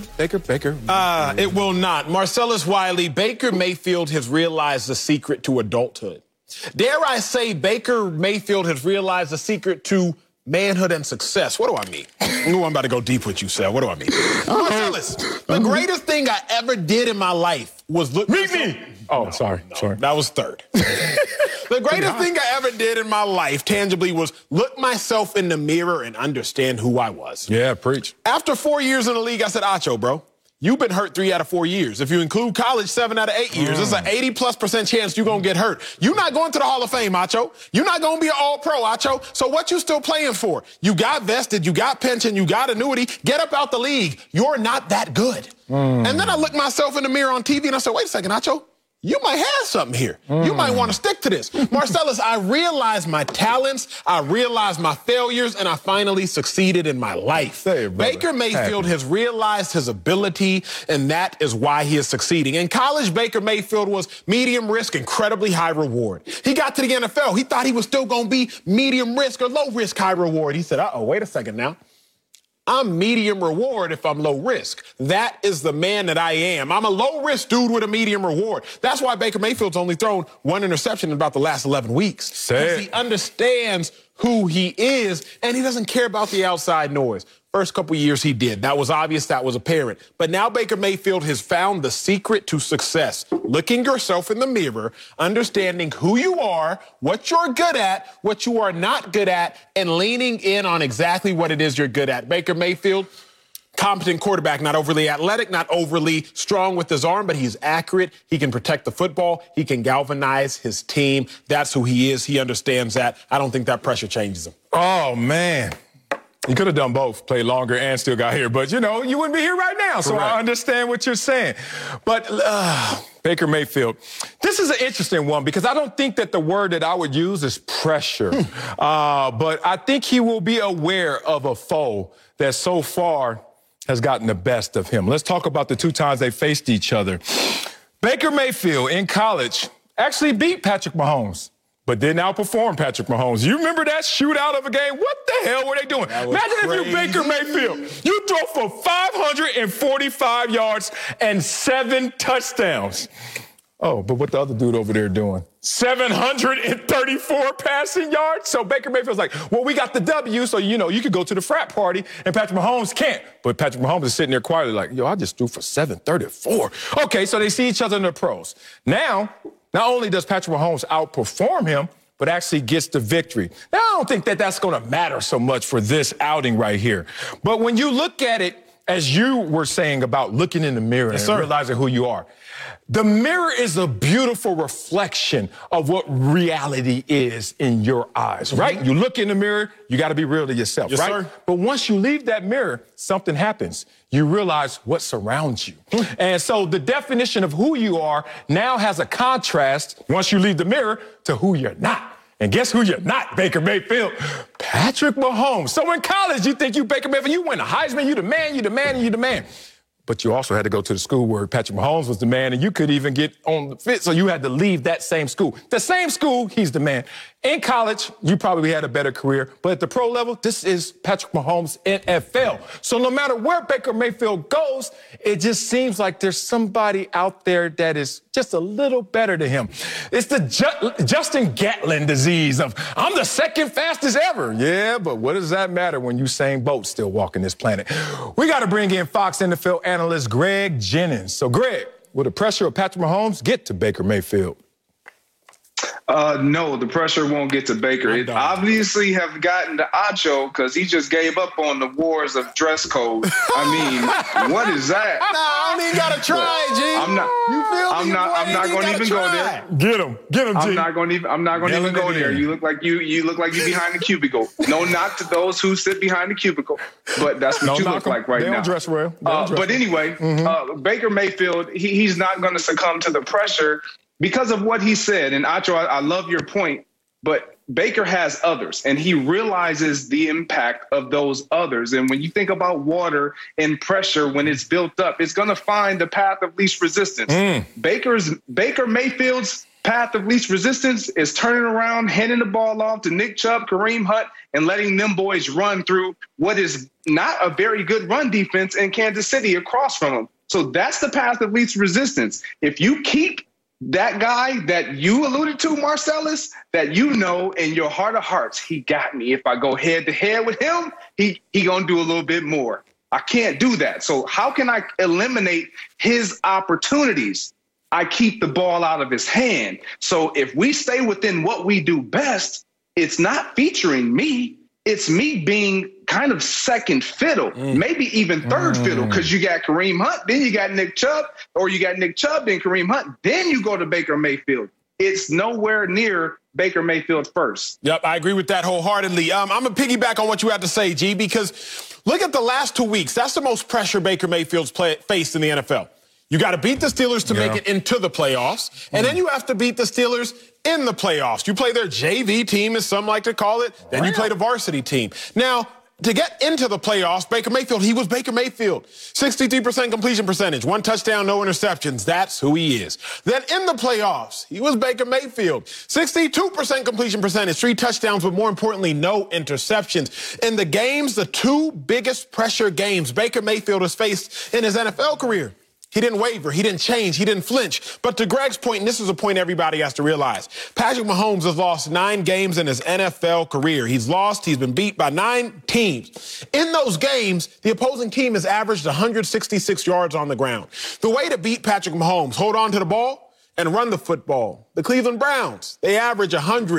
It will not. Marcellus Wiley, Baker Mayfield has realized the secret to adulthood. Dare I say Baker Mayfield has realized the secret to manhood and success. What do I mean? I'm about to go deep with you, Sal. What do I mean? Marcellus, the greatest thing I ever did in my life was look... Meet me! Oh, sorry. That was third. The greatest thing I ever did in my life, tangibly, was look myself in the mirror and understand who I was. Yeah, preach. After 4 years in the league, I said, Acho, bro, you've been hurt 3 out of 4 years. If you include college, 7 out of 8 years. It's an 80+% chance you're going to get hurt. You're not going to the Hall of Fame, Acho. You're not going to be an all-pro, Acho. So what you still playing for? You got vested, you got pension, you got annuity. Get up out the league. You're not that good. And then I looked myself in the mirror on TV and I said, wait a second, Acho. You might have something here. You might want to stick to this. Marcellus, I realized my talents, I realized my failures, and I finally succeeded in my life. Baker Mayfield has realized his ability, and that is why he is succeeding. In college, Baker Mayfield was medium risk, incredibly high reward. He got to the NFL. He thought he was still going to be medium risk or low risk, high reward. He said, wait a second now. I'm medium reward if I'm low risk. That is the man that I am. I'm a low risk dude with a medium reward. That's why Baker Mayfield's only thrown 1 interception in about the last 11 weeks. Because he understands who he is, and he doesn't care about the outside noise. First couple years he did. That was obvious, that was apparent. But now Baker Mayfield has found the secret to success. Looking yourself in the mirror, understanding who you are, what you're good at, what you are not good at, and leaning in on exactly what it is you're good at. Baker Mayfield, competent quarterback, not overly athletic, not overly strong with his arm, but he's accurate. He can protect the football. He can galvanize his team. That's who he is. He understands that. I don't think that pressure changes him. Oh, man. You could have done both, played longer and still got here. But, you know, you wouldn't be here right now. So Correct. I understand what you're saying. But Baker Mayfield, this is an interesting one because I don't think that the word that I would use is pressure. But I think he will be aware of a foe that so far has gotten the best of him. Let's talk about the 2 times they faced each other. Baker Mayfield in college actually beat Patrick Mahomes, but didn't outperform Patrick Mahomes. You remember that shootout of a game? What the hell were they doing? Imagine if you're Baker Mayfield. You throw for 545 yards and 7 touchdowns. Oh, but what the other dude over there doing? 734 passing yards? So Baker Mayfield's like, well, we got the W, so, you know, you could go to the frat party, and Patrick Mahomes can't. But Patrick Mahomes is sitting there quietly like, yo, I just threw for 734. Okay, so they see each other in the pros. Now, not only does Patrick Mahomes outperform him, but actually gets the victory. Now, I don't think that that's going to matter so much for this outing right here. But when you look at it, as you were saying about looking in the mirror and realizing who you are, the mirror is a beautiful reflection of what reality is in your eyes, right? You look in the mirror, you got to be real to yourself, Yes, right? sir. But once you leave that mirror, something happens. You realize what surrounds you. And so the definition of who you are now has a contrast, once you leave the mirror, to who you're not. And guess who you're not, Baker Mayfield? Patrick Mahomes. So in college, you think you Baker Mayfield, you win the Heisman, you the man, you the man, and you the man. But you also had to go to the school where Patrick Mahomes was the man, and you could even get on the fit, so you had to leave that same school. The same school, he's the man. In college, you probably had a better career, but at the pro level, this is Patrick Mahomes' NFL. So no matter where Baker Mayfield goes, it just seems like there's somebody out there that is just a little better than him. It's the Justin Gatlin disease of, I'm the second fastest ever. Yeah, but what does that matter when Usain Bolt still walking this planet? We got to bring in Fox NFL analyst Greg Jennings. So, Greg, will the pressure of Patrick Mahomes get to Baker Mayfield? No, the pressure won't get to Baker. It obviously have gotten to Acho because he just gave up on the wars of dress code. I mean, what is that? Nah, I don't even gotta try, G. I'm not. You feel I'm me? not going to even go there. Get him, G. I'm not going to even go there. You look like you behind the cubicle. No knock to those who sit behind the cubicle, but that's what you look like right now. They don't dress well. But anyway, Baker Mayfield, he's not going to succumb to the pressure because of what he said. And Acho, I love your point, but Baker has others, and he realizes the impact of those others. And when you think about water and pressure, when it's built up, it's going to find the path of least resistance. Baker Mayfield's path of least resistance is turning around, handing the ball off to Nick Chubb, Kareem Hunt, and letting them boys run through what is not a very good run defense in Kansas City across from him. So that's the path of least resistance. If you keep that guy that you alluded to, Marcellus, that you know in your heart of hearts, he got me. If I go head to head with him, he gonna do a little bit more. I can't do that. So how can I eliminate his opportunities? I keep the ball out of his hand. So if we stay within what we do best, it's not featuring me. It's me being kind of second fiddle, maybe even third fiddle, because you got Kareem Hunt, then you got Nick Chubb, or you got Nick Chubb, then Kareem Hunt, then you go to Baker Mayfield. It's nowhere near Baker Mayfield first. Yep, I agree with that wholeheartedly. I'm going to piggyback on what you had to say, G, because look at the last 2 weeks. That's the most pressure Baker Mayfield's faced in the NFL. You got to beat the Steelers to make it into the playoffs, and then you have to beat the Steelers in the playoffs. You play their JV team, as some like to call it, then you play the varsity team. Now, to get into the playoffs, Baker Mayfield, he was Baker Mayfield. 63% completion percentage, 1 touchdown, no interceptions. That's who he is. Then in the playoffs, he was Baker Mayfield. 62% completion percentage, 3 touchdowns, but more importantly, no interceptions. In the games, the 2 biggest pressure games Baker Mayfield has faced in his NFL career, he didn't waver. He didn't change. He didn't flinch. But to Greg's point, and this is a point everybody has to realize, Patrick Mahomes has lost 9 games in his NFL career. He's been beat by 9 teams. In those games, the opposing team has averaged 166 yards on the ground. The way to beat Patrick Mahomes, hold on to the ball and run the football. The Cleveland Browns, they average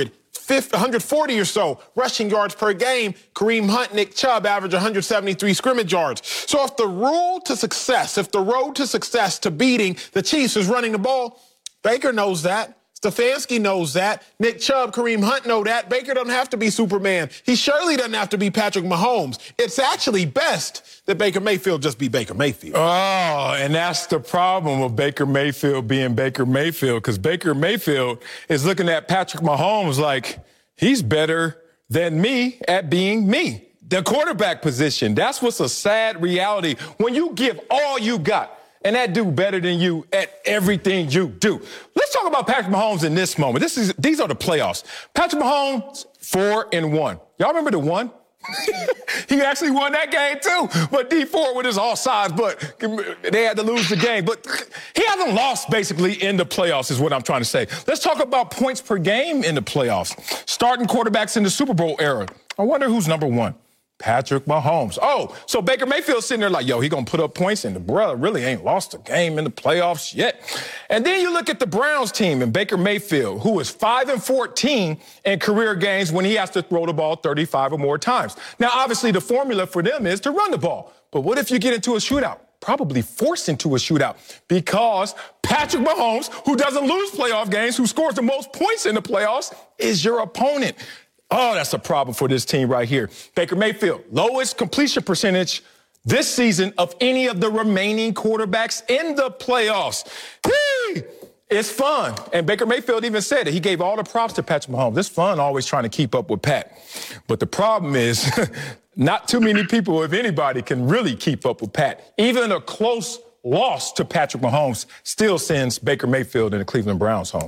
140 or so rushing yards per game. Kareem Hunt, Nick Chubb average 173 scrimmage yards. So if the road to success to beating the Chiefs is running the ball, Baker knows that. Stefanski knows that. Nick Chubb, Kareem Hunt know that. Baker doesn't have to be Superman. He surely doesn't have to be Patrick Mahomes. It's actually best that Baker Mayfield just be Baker Mayfield. Oh, and that's the problem with Baker Mayfield being Baker Mayfield, because Baker Mayfield is looking at Patrick Mahomes like he's better than me at being me. The quarterback position, that's what's a sad reality when you give all you got and that dude better than you at everything you do. Let's talk about Patrick Mahomes in this moment. These are the playoffs. Patrick Mahomes, 4-1. Y'all remember the one? He actually won that game too. But D4 with his offsides, but they had to lose the game. But he hasn't lost basically in the playoffs is what I'm trying to say. Let's talk about points per game in the playoffs. Starting quarterbacks in the Super Bowl era. I wonder who's number one. Patrick Mahomes. Oh, so Baker Mayfield's sitting there like, yo, he gonna put up points, and the brother really ain't lost a game in the playoffs yet. And then you look at the Browns team and Baker Mayfield, who is 5-14 in career games when he has to throw the ball 35 or more times. Now, obviously, the formula for them is to run the ball. But what if you get into a shootout? Probably forced into a shootout because Patrick Mahomes, who doesn't lose playoff games, who scores the most points in the playoffs, is your opponent. Oh, that's a problem for this team right here. Baker Mayfield, lowest completion percentage this season of any of the remaining quarterbacks in the playoffs. It's fun. And Baker Mayfield even said it. He gave all the props to Patrick Mahomes. It's fun always trying to keep up with Pat. But the problem is not too many people, if anybody, can really keep up with Pat. Even a close loss to Patrick Mahomes still sends Baker Mayfield and the Cleveland Browns home.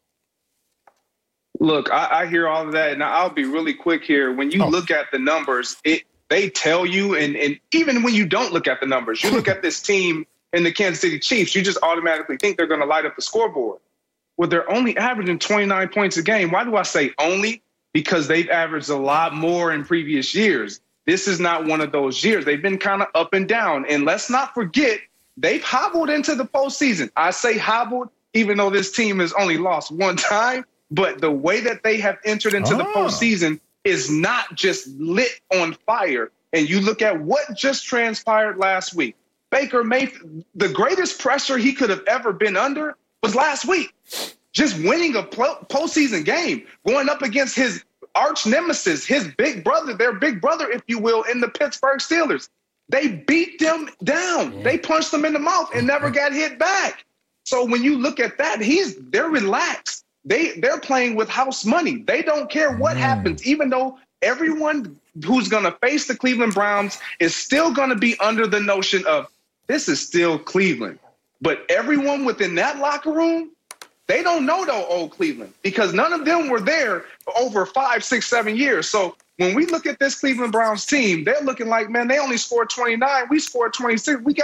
Look, I hear all of that, and I'll be really quick here. When you look at the numbers, they tell you, and even when you don't look at the numbers, you look at this team in the Kansas City Chiefs, you just automatically think they're going to light up the scoreboard. Well, they're only averaging 29 points a game. Why do I say only? Because they've averaged a lot more in previous years. This is not one of those years. They've been kind of up and down. And let's not forget, they've hobbled into the postseason. I say hobbled, even though this team has only lost one time. But the way that they have entered into the postseason is not just lit on fire. And you look at what just transpired last week. Baker Mayfield, the greatest pressure he could have ever been under was last week. Just winning a postseason game, going up against his arch nemesis, his big brother, their big brother, if you will, in the Pittsburgh Steelers. They beat them down. They punched them in the mouth and never got hit back. So when you look at that, they're relaxed. They're playing with house money. They don't care what happens, even though everyone who's going to face the Cleveland Browns is still going to be under the notion of this is still Cleveland. But everyone within that locker room, they don't know the old Cleveland because none of them were there for over 5, 6, 7 years. So when we look at this Cleveland Browns team, they're looking like, man, they only scored 29. We scored 26. We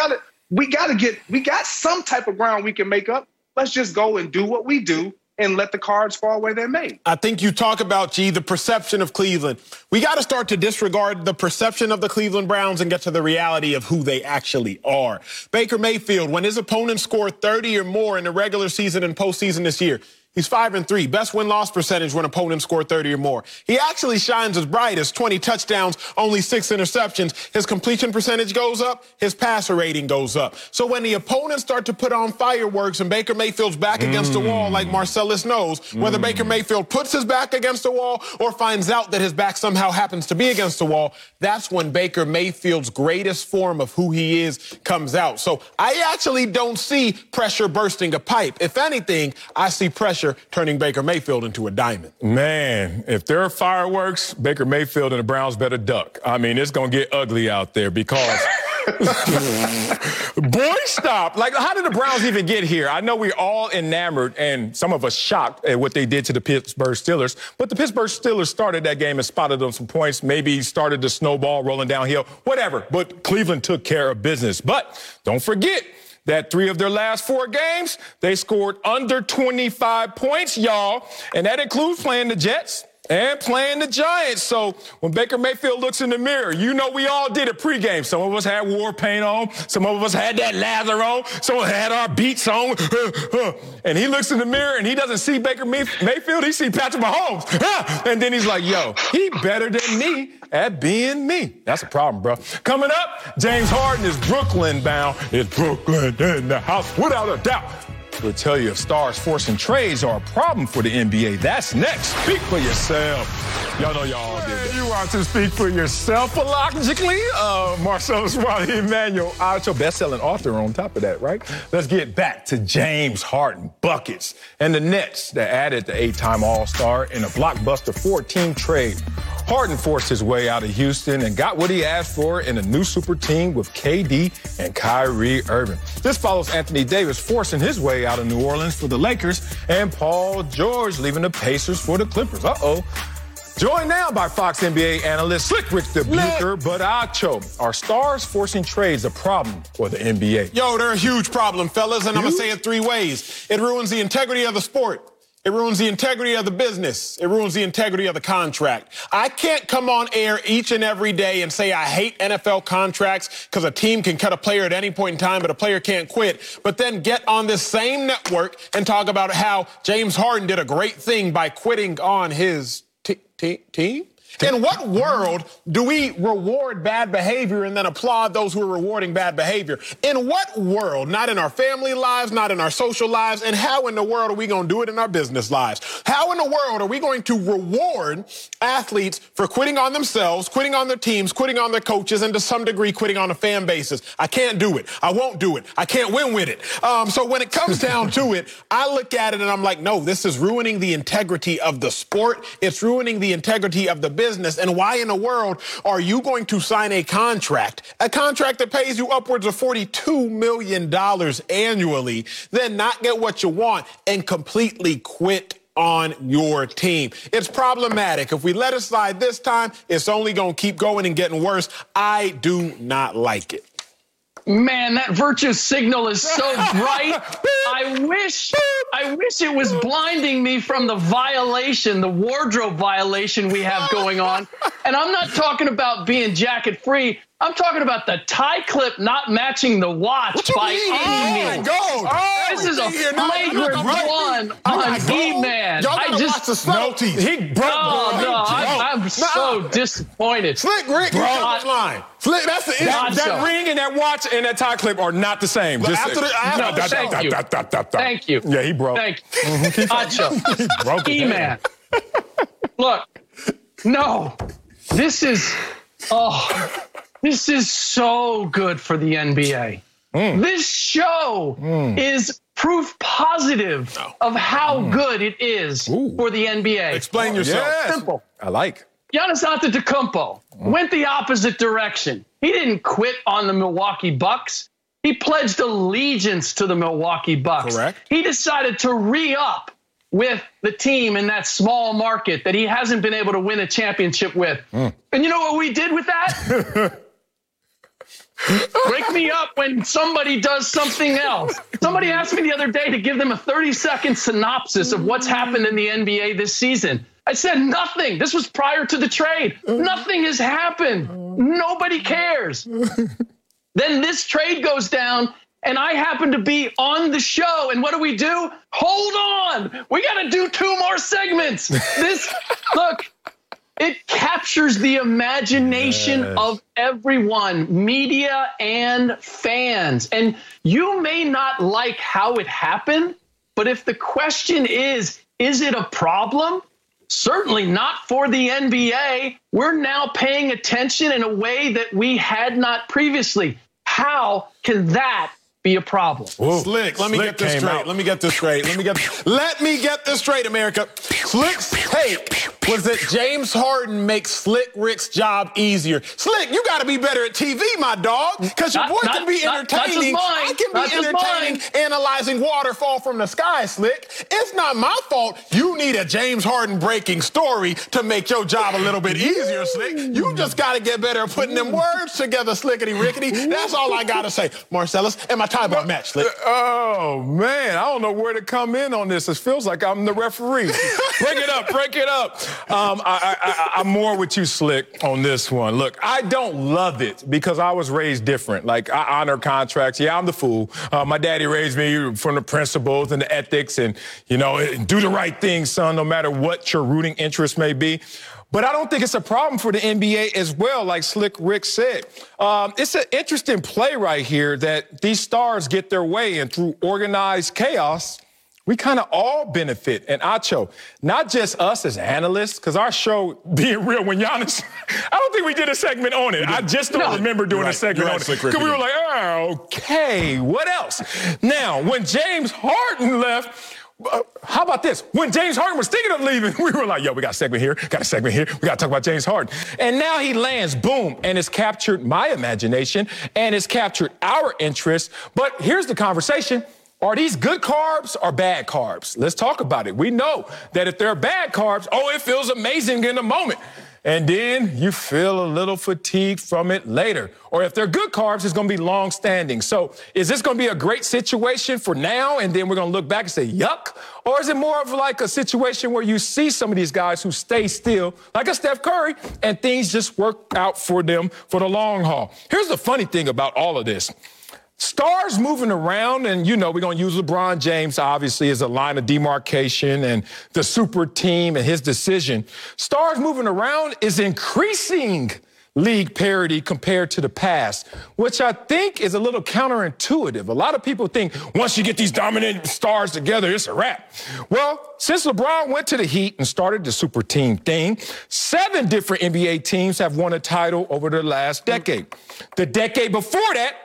got some type of ground we can make up. Let's just go and do what we do and let the cards fall where they may. I think you talk about, the perception of Cleveland. We got to start to disregard the perception of the Cleveland Browns and get to the reality of who they actually are. Baker Mayfield, when his opponents scored 30 or more in the regular season and postseason this year, he's 5-3, best win-loss percentage when opponents score 30 or more. He actually shines as bright as 20 touchdowns, only 6 interceptions. His completion percentage goes up, his passer rating goes up. So when the opponents start to put on fireworks and Baker Mayfield's back against the wall, like Marcellus knows, whether Baker Mayfield puts his back against the wall or finds out that his back somehow happens to be against the wall, that's when Baker Mayfield's greatest form of who he is comes out. So I actually don't see pressure bursting a pipe. If anything, I see pressure turning Baker Mayfield into a diamond. Man, if there are fireworks, Baker Mayfield and the Browns better duck. I mean, it's going to get ugly out there because... Boy, stop. Like, how did the Browns even get here? I know we're all enamored and some of us shocked at what they did to the Pittsburgh Steelers, but the Pittsburgh Steelers started that game and spotted them some points, maybe started the snowball rolling downhill, whatever. But Cleveland took care of business. But don't forget that 3 of their last 4 games, they scored under 25 points, y'all. And that includes playing the Jets and playing the Giants. So when Baker Mayfield looks in the mirror, you know we all did it pregame. Some of us had war paint on. Some of us had that lather on. Some of us had our beats on. And he looks in the mirror and he doesn't see Baker Mayfield. He sees Patrick Mahomes. And then he's like, yo, he better than me at being me. That's a problem, bro. Coming up, James Harden is Brooklyn bound. It's Brooklyn in the house without a doubt. We'll tell you if stars forcing trades are a problem for the NBA. That's next. Speak for yourself. Y'all know y'all did that. You want to speak for yourself, logically? Marcellus Wiley, Emmanuel Acho, best-selling author on top of that, right? Let's get back to James Harden, buckets, and the Nets that added the 8-time All-Star in a blockbuster 4-team trade. Harden forced his way out of Houston and got what he asked for in a new super team with KD and Kyrie Irving. This follows Anthony Davis forcing his way out of New Orleans for the Lakers and Paul George leaving the Pacers for the Clippers. Joined now by Fox NBA analyst Slick Rick the Bucher, but Acho. Are stars forcing trades a problem for the NBA? Yo, they're a huge problem, fellas, and I'm going to say it 3 ways. It ruins the integrity of the sport. It ruins the integrity of the business. It ruins the integrity of the contract. I can't come on air each and every day and say I hate NFL contracts because a team can cut a player at any point in time, but a player can't quit. But then get on this same network and talk about how James Harden did a great thing by quitting on his team. In what world do we reward bad behavior and then applaud those who are rewarding bad behavior? In what world? Not in our family lives, not in our social lives, and how in the world are we going to do it in our business lives? How in the world are we going to reward athletes for quitting on themselves, quitting on their teams, quitting on their coaches, and to some degree quitting on the fan bases? I can't do it. I won't do it. I can't win with it. So when it comes down to it, I look at it and I'm like, no, this is ruining the integrity of the sport. It's ruining the integrity of the business. And why in the world are you going to sign a contract that pays you upwards of $42 million annually, then not get what you want and completely quit on your team? It's problematic. If we let it slide this time, it's only going to keep going and getting worse. I do not like it. Man, that virtue signal is so bright. I wish it was blinding me from the violation, the wardrobe violation we have going on. And I'm not talking about being jacket free. I'm talking about the tie clip not matching the watch by any means. This is a flagrant one on E-Man. I just he broke. I'm so disappointed. Slick Rick, line. Slick, that's the that ring and that watch and that tie clip are not the same. Thank you. Yeah, he broke. Thank you. Acho. E-Man. Look, no, this is so good for the NBA. This show is proof positive of how good it is for the NBA. Explain yourself. Yes. Simple. I like. Giannis Antetokounmpo went the opposite direction. He didn't quit on the Milwaukee Bucks. He pledged allegiance to the Milwaukee Bucks. Correct. He decided to re-up with the team in that small market that he hasn't been able to win a championship with. And you know what we did with that? Wake me up when somebody does something else. Somebody asked me the other day to give them a 30-second synopsis of what's happened in the NBA this season. I said nothing. This was prior to the trade. Nothing has happened. Nobody cares. Then this trade goes down, and I happen to be on the show. And what do? Hold on. We got to do 2 more segments. Look, it captures the imagination of everyone, media and fans. And you may not like how it happened, but if the question is it a problem? Certainly not for the NBA. We're now paying attention in a way that we had not previously. How can that be a problem? Slick, let me get this straight, America. Slick's take was that James Harden makes Slick Rick's job easier. Slick, you got to be better at TV, my dog, because your boy can be entertaining. I can be entertaining, analyzing water fall from the sky, Slick. It's not my fault you need a James Harden breaking story to make your job a little bit easier, Slick. You just got to get better at putting them words together, Slickety Rickety. That's all I got to say. Marcellus, and my tie bar match, Slick. Oh, man, I don't know where to come in on this. It feels like I'm the referee. Break it up. I'm more with you, Slick, on this one. Look, I don't love it because I was raised different. Like, I honor contracts. Yeah, I'm the fool. My daddy raised me from the principles and the ethics and, you know, do the right thing, son, no matter what your rooting interest may be. But I don't think it's a problem for the NBA as well, like Slick Rick said. It's an interesting play right here that these stars get their way, and through organized chaos, we kind of all benefit. And Acho, not just us as analysts, because our show, Being Real, when Giannis, I don't think we did a segment on it. I just don't remember doing a segment on it. Because we were like, oh, okay, what else? Now, when James Harden left, how about this? When James Harden was thinking of leaving, we were like, yo, we got a segment here, we got to talk about James Harden. And now he lands, boom, and it's captured my imagination, and it's captured our interest. But here's the conversation. Are these good carbs or bad carbs? Let's talk about it. We know that if they're bad carbs, it feels amazing in the moment. And then you feel a little fatigued from it later. Or if they're good carbs, it's going to be long-standing. So is this going to be a great situation for now, and then we're going to look back and say, yuck? Or is it more of like a situation where you see some of these guys who stay still, like a Steph Curry, and things just work out for them for the long haul? Here's the funny thing about all of this. Stars moving around, and, you know, we're going to use LeBron James, obviously, as a line of demarcation and the super team and his decision. Stars moving around is increasing league parity compared to the past, which I think is a little counterintuitive. A lot of people think once you get these dominant stars together, it's a wrap. Well, since LeBron went to the Heat and started the super team thing, 7 different NBA teams have won a title over the last decade. The decade before that,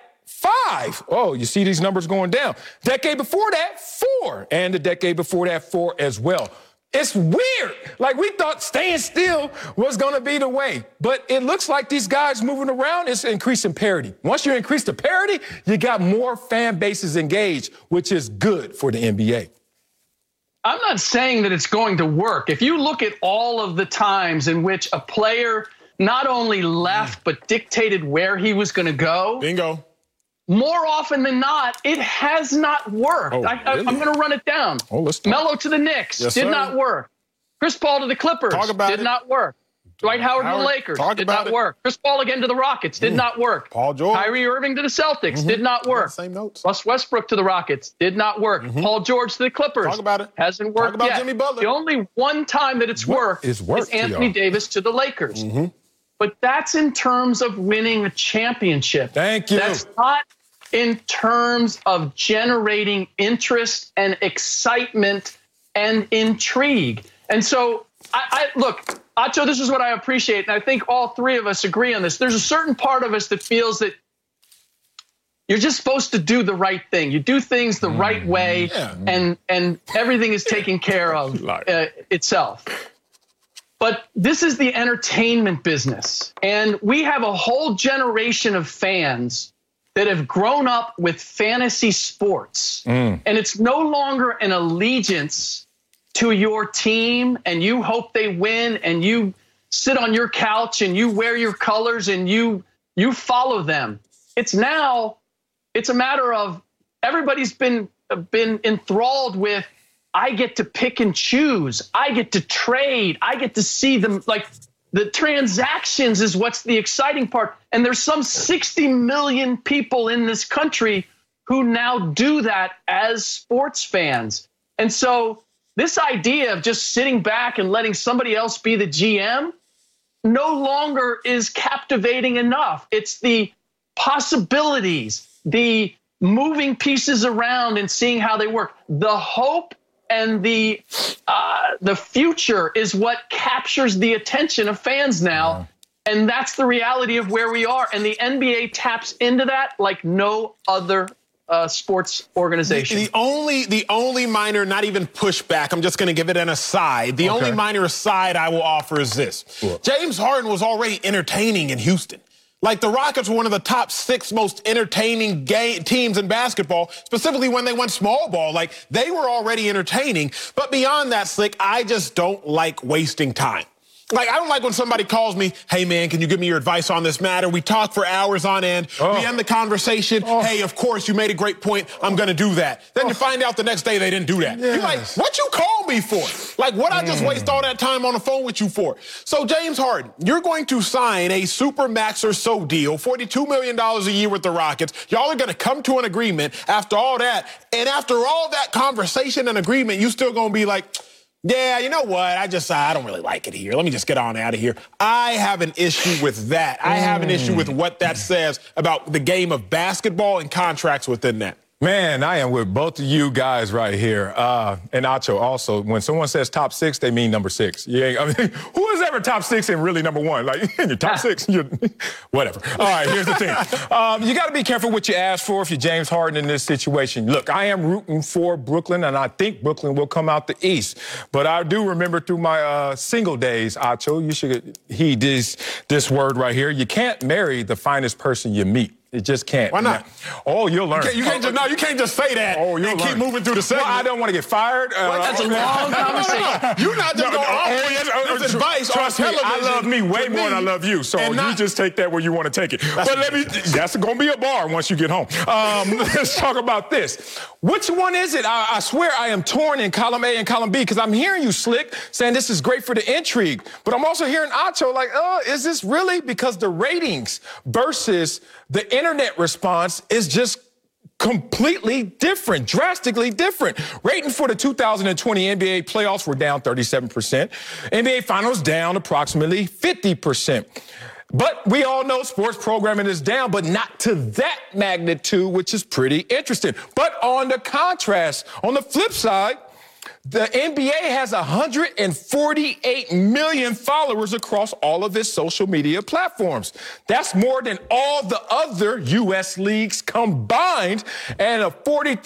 5. Oh, you see these numbers going down. Decade before that, 4. And the decade before that, 4 as well. It's weird. Like, we thought staying still was going to be the way. But it looks like these guys moving around is increasing parity. Once you increase the parity, you got more fan bases engaged, which is good for the NBA. I'm not saying that it's going to work. If you look at all of the times in which a player not only left but dictated where he was going to go. Bingo. More often than not, it has not worked. Really? I'm going to run it down. Let's talk. Melo to the Knicks, did not work. Chris Paul to the Clippers, did not work. Dwight Howard to the Lakers, did not work. Chris Paul again to the Rockets, did not work. Paul George. Kyrie Irving to the Celtics, did not work. Same notes. Russ Westbrook to the Rockets, did not work. Paul George to the Clippers, Talk about it. Hasn't worked Talk about yet. Jimmy Butler. The only one time that it's worked is Anthony Davis to the Lakers. But that's in terms of winning a championship. Thank you. That's not in terms of generating interest and excitement and intrigue. And so, I look, Acho, this is what I appreciate, and I think all 3 of us agree on this. There's a certain part of us that feels that you're just supposed to do the right thing. You do things the right way, and everything is taken care of itself. But this is the entertainment business, and we have a whole generation of fans that have grown up with fantasy sports. And it's no longer an allegiance to your team, and you hope they win, and you sit on your couch and you wear your colors and you follow them. It's a matter of everybody's been enthralled with, I get to pick and choose, I get to trade, I get to see them, like, the transactions is what's the exciting part. And there's some 60 million people in this country who now do that as sports fans. And so this idea of just sitting back and letting somebody else be the GM no longer is captivating enough. It's the possibilities, the moving pieces around and seeing how they work. The hope and the future is what captures the attention of fans now. And that's the reality of where we are. And the NBA taps into that like no other sports organization. The only minor, not even pushback, I'm just going to give it an aside. The only minor aside I will offer is this. James Harden was already entertaining in Houston. Like, the Rockets were one of the top 6 most entertaining teams in basketball, specifically when they went small ball. Like, they were already entertaining. But beyond that, Slick, I just don't like wasting time. Like, I don't like when somebody calls me, hey, man, can you give me your advice on this matter? We talk for hours on end. We end the conversation. Hey, of course, you made a great point. I'm going to do that. Then you find out the next day they didn't do that. You're like, what you call me for? Like, what I just waste all that time on the phone with you for? So, James Harden, you're going to sign a super max or so deal, $42 million a year with the Rockets. Y'all are going to come to an agreement after all that. And after all that conversation and agreement, you still going to be like, yeah, you know what? I don't really like it here. Let me just get on out of here. I have an issue with that. I have an issue with what that says about the game of basketball and contracts within that. Man, I am with both of you guys right here. And Acho also, when someone says top 6, they mean number 6. I mean, who is ever top 6 and really number 1? Like, in your top 6, whatever. All right, here's the thing. You got to be careful what you ask for if you're James Harden in this situation. Look, I am rooting for Brooklyn, and I think Brooklyn will come out the East. But I do remember through my single days, Acho, you should heed this word right here. You can't marry the finest person you meet. It just can't. Why not? You'll learn. You can't just say that and keep moving through the segment. Well, I don't want to get fired. That's a long conversation. You're not just going to offer this advice on television. I love me way more than I love you. So you just take that where you want to take it. That's going to be a bar once you get home. Let's talk about this. Which one is it? I swear I am torn in column A and column B because I'm hearing you, Slick, saying this is great for the intrigue. But I'm also hearing Acho like, is this really? Because the ratings versus the internet response is just completely different, drastically different. Rating for the 2020 NBA playoffs were down 37%. NBA Finals down approximately 50%. But we all know sports programming is down, but not to that magnitude, which is pretty interesting. But on the contrast, on the flip side, the NBA has 148 million followers across all of its social media platforms. That's more than all the other U.S. leagues combined, and a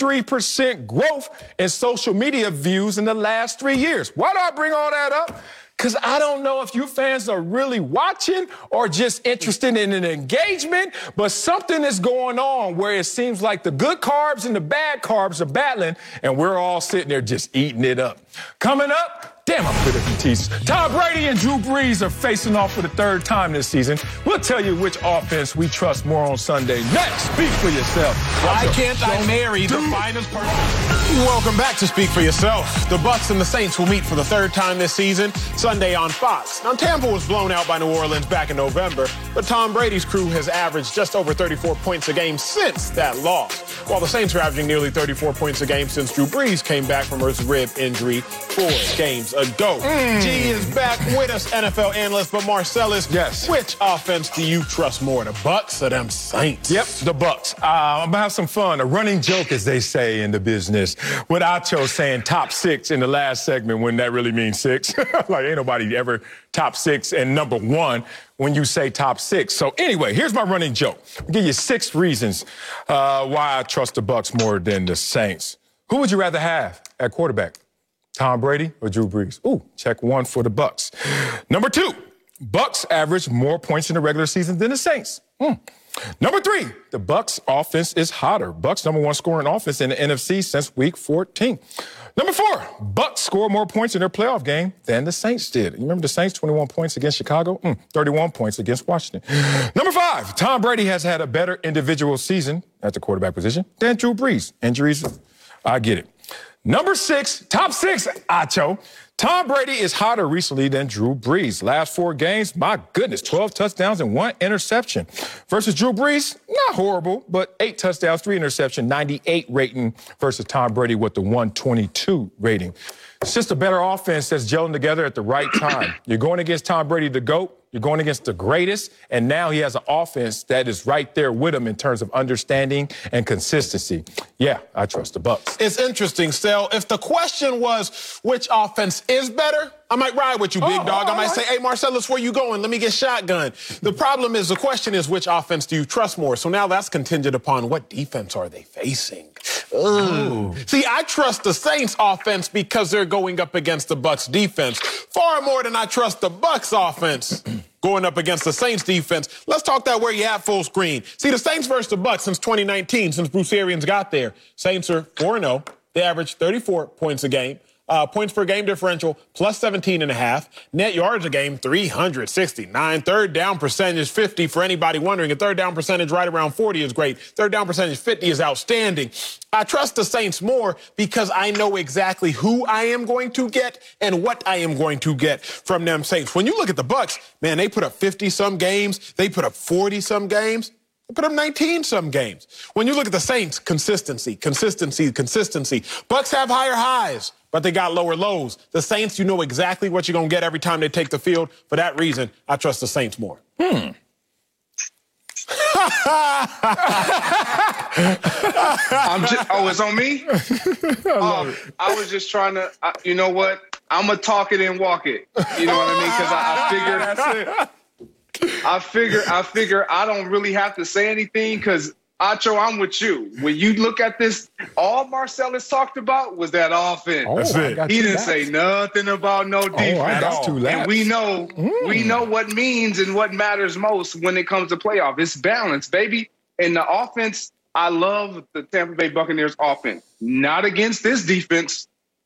43% growth in social media views in the last 3 years. Why do I bring all that up? Because I don't know if you fans are really watching or just interested in an engagement, but something is going on where it seems like the good carbs and the bad carbs are battling, and we're all sitting there just eating it up. Coming up, damn, I'm good at the teasers. Tom Brady and Drew Brees are facing off for the 3rd time this season. We'll tell you which offense we trust more on Sunday. Next, Speak for Yourself. Why can't I marry the finest person? Welcome back to Speak for Yourself. The Bucks and the Saints will meet for the 3rd time this season, Sunday on Fox. Now, Tampa was blown out by New Orleans back in November, but Tom Brady's crew has averaged just over 34 points a game since that loss, while the Saints are averaging nearly 34 points a game since Drew Brees came back from his rib injury 4 games ago. G is back with us, NFL analyst, but Marcellus, yes. Which offense do you trust more, the Bucks or them Saints? Yep, the Bucks. I'm going to have some fun. A running joke, as they say in the business. With Acho saying top 6 in the last segment when that really means 6. Like, ain't nobody ever top 6 and number 1 when you say top 6. So anyway, here's my running joke. I'll give you 6 reasons why I trust the Bucks more than the Saints. Who would you rather have at quarterback? Tom Brady or Drew Brees? Ooh, check 1 for the Bucks. Number 2, Bucks average more points in the regular season than the Saints. Number 3, the Bucks offense is hotter. Bucks number 1 scoring offense in the NFC since week 14. Number 4, Bucks score more points in their playoff game than the Saints did. You remember the Saints, 21 points against Chicago? 31 points against Washington. Number 5, Tom Brady has had a better individual season at the quarterback position than Drew Brees. Injuries, I get it. Number 6, top 6, Acho. Tom Brady is hotter recently than Drew Brees. Last 4 games, my goodness, 12 touchdowns and 1 interception. Versus Drew Brees, not horrible, but 8 touchdowns, 3 interceptions, 98 rating versus Tom Brady with the 122 rating. It's just a better offense that's gelling together at the right time. You're going against Tom Brady, the GOAT. You're going against the greatest, and now he has an offense that is right there with him in terms of understanding and consistency. Yeah, I trust the Bucks. It's interesting, Stel. If the question was which offense is better, I might ride with you, big dog. I might say, hey, Marcellus, where you going? Let me get shotgun. The problem is, the question is, which offense do you trust more? So now that's contingent upon what defense are they facing. See, I trust the Saints offense because they're going up against the Bucks defense far more than I trust the Bucks offense going up against the Saints defense. Let's talk that where you at full screen. See, the Saints versus the Bucks since 2019, since Bruce Arians got there. Saints are 4-0. They average 34 points a game. Points per game differential, plus 17.5. Net yards a game, 369. Third down percentage, 50. For anybody wondering, a third down percentage right around 40 is great. Third down percentage, 50 is outstanding. I trust the Saints more because I know exactly who I am going to get and what I am going to get from them Saints. When you look at the Bucs, man, they put up 50-some games. They put up 40-some games. They put up 19-some games. When you look at the Saints, consistency. Bucs have higher highs, but they got lower lows. The Saints, you know exactly what you're going to get every time they take the field. For that reason, I trust the Saints more. It's on me? I was just trying to, you know what? I'm going to talk it and walk it. You know what I mean? Because I figure I don't really have to say anything because, Acho, I'm with you. When you look at this, all Marcellus talked about was that offense. He didn't say nothing about no defense. And we know what means and what matters most when it comes to playoff. It's balance, baby. And the offense, I love the Tampa Bay Buccaneers offense. Not against this defense.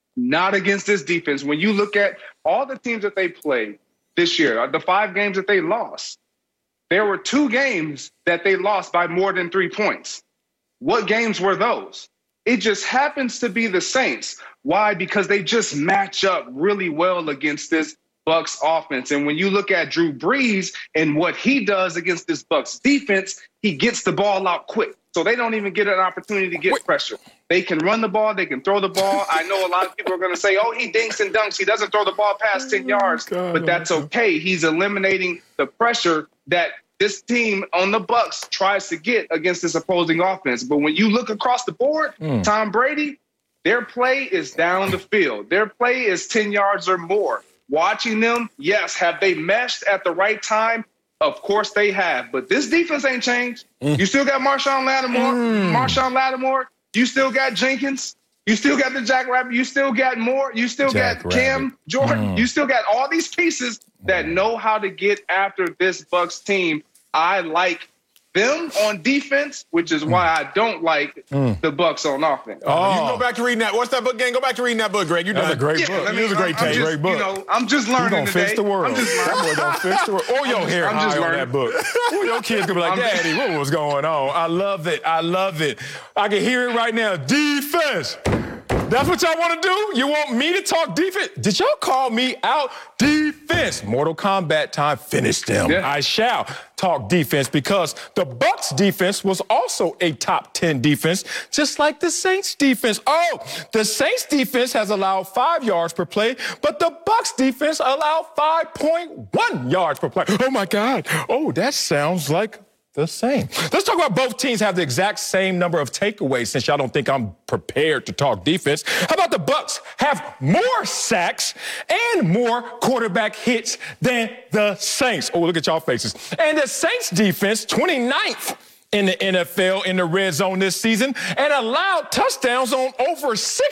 When you look at all the teams that they played this year, the 5 games that they lost, there were 2 games that they lost by more than 3 points. What games were those? It just happens to be the Saints. Why? Because they just match up really well against this Bucs offense. And when you look at Drew Brees and what he does against this Bucs defense, he gets the ball out quick. So they don't even get an opportunity to get pressure. They can run the ball. They can throw the ball. I know a lot of people are going to say, he dinks and dunks. He doesn't throw the ball past 10 yards. But that's okay. He's eliminating the pressure that this team on the Bucs tries to get against this opposing offense. But when you look across the board, Tom Brady, their play is down the field. Their play is 10 yards or more. Watching them, yes, have they meshed at the right time? Of course they have. But this defense ain't changed. You still got Marshawn Lattimore. You still got Jenkins. You still got the Jackrabbit. You still got Moore. You still got Cam Jordan. You still got all these pieces that know how to get after this Bucs team. I like them on defense, which is why I don't like the Bucs on offense. You can go back to reading that. What's that book, gang? Go back to reading that book, Greg. That's a great book. It was a great take. Great book. You know, I'm just learning today. Fix the world. That boy don't fix the world. Or your hair I'm just on that book. Or your kids gonna be like, Daddy, what was going on? I love it. I can hear it right now. Defense. That's what y'all want to do? You want me to talk defense? Did y'all call me out? Defense. Mortal Kombat time. Finish them. Yeah. I shall talk defense because the Bucs defense was also a top 10 defense, just like the Saints defense. The Saints defense has allowed 5 yards per play, but the Bucs defense allowed 5.1 yards per play. Oh, my God. That sounds like the same. Let's talk about both teams have the exact same number of takeaways since y'all don't think I'm prepared to talk defense. How about the Bucs have more sacks and more quarterback hits than the Saints? Look at y'all faces. And the Saints defense, 29th in the NFL in the red zone this season and allowed touchdowns on over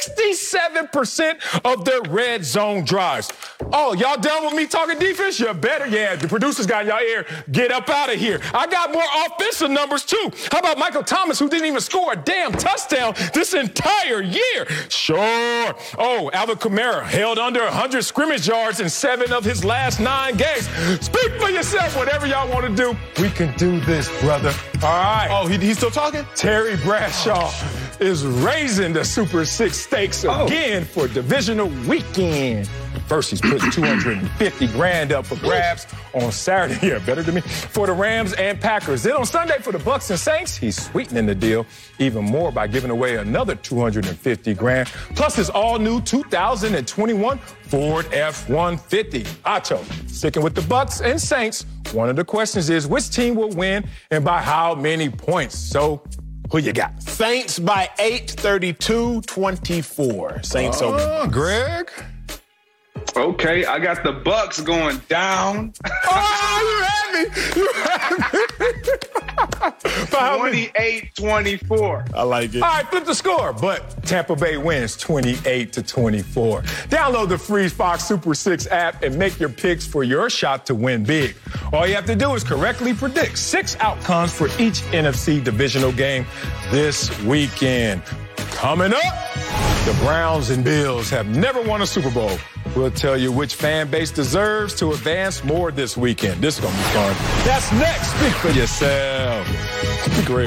67% of their red zone drives. Y'all done with me talking defense? You better. Yeah, the producers got y'all ear. Get up out of here. I got more offensive numbers, too. How about Michael Thomas, who didn't even score a damn touchdown this entire year? Sure. Alvin Kamara held under 100 scrimmage yards in 7 of his last 9 games. Speak for yourself. Whatever y'all want to do, we can do this, brother. All right. He's still talking? Terry Bradshaw is raising the Super 6 stakes again for divisional weekend. First, he's putting $250,000 up for grabs on Saturday. Yeah, better than me. For the Rams and Packers. Then on Sunday for the Bucs and Saints, he's sweetening the deal even more by giving away another $250,000. Plus his all-new 2021 Ford F-150. Acho, sticking with the Bucs and Saints. One of the questions is which team will win and by how many points? So, who you got? Saints by 8, 32-24. Saints over. Greg? Okay, I got the Bucs going down. You had me. 28-24. I like it. All right, flip the score. But Tampa Bay wins 28-24. Download the free Fox Super 6 app and make your picks for your shot to win big. All you have to do is correctly predict 6 outcomes for each NFC divisional game this weekend. Coming up. The Browns and Bills have never won a Super Bowl. We'll tell you which fan base deserves to advance more this weekend. This is going to be fun. That's next. Speak for yourself. Great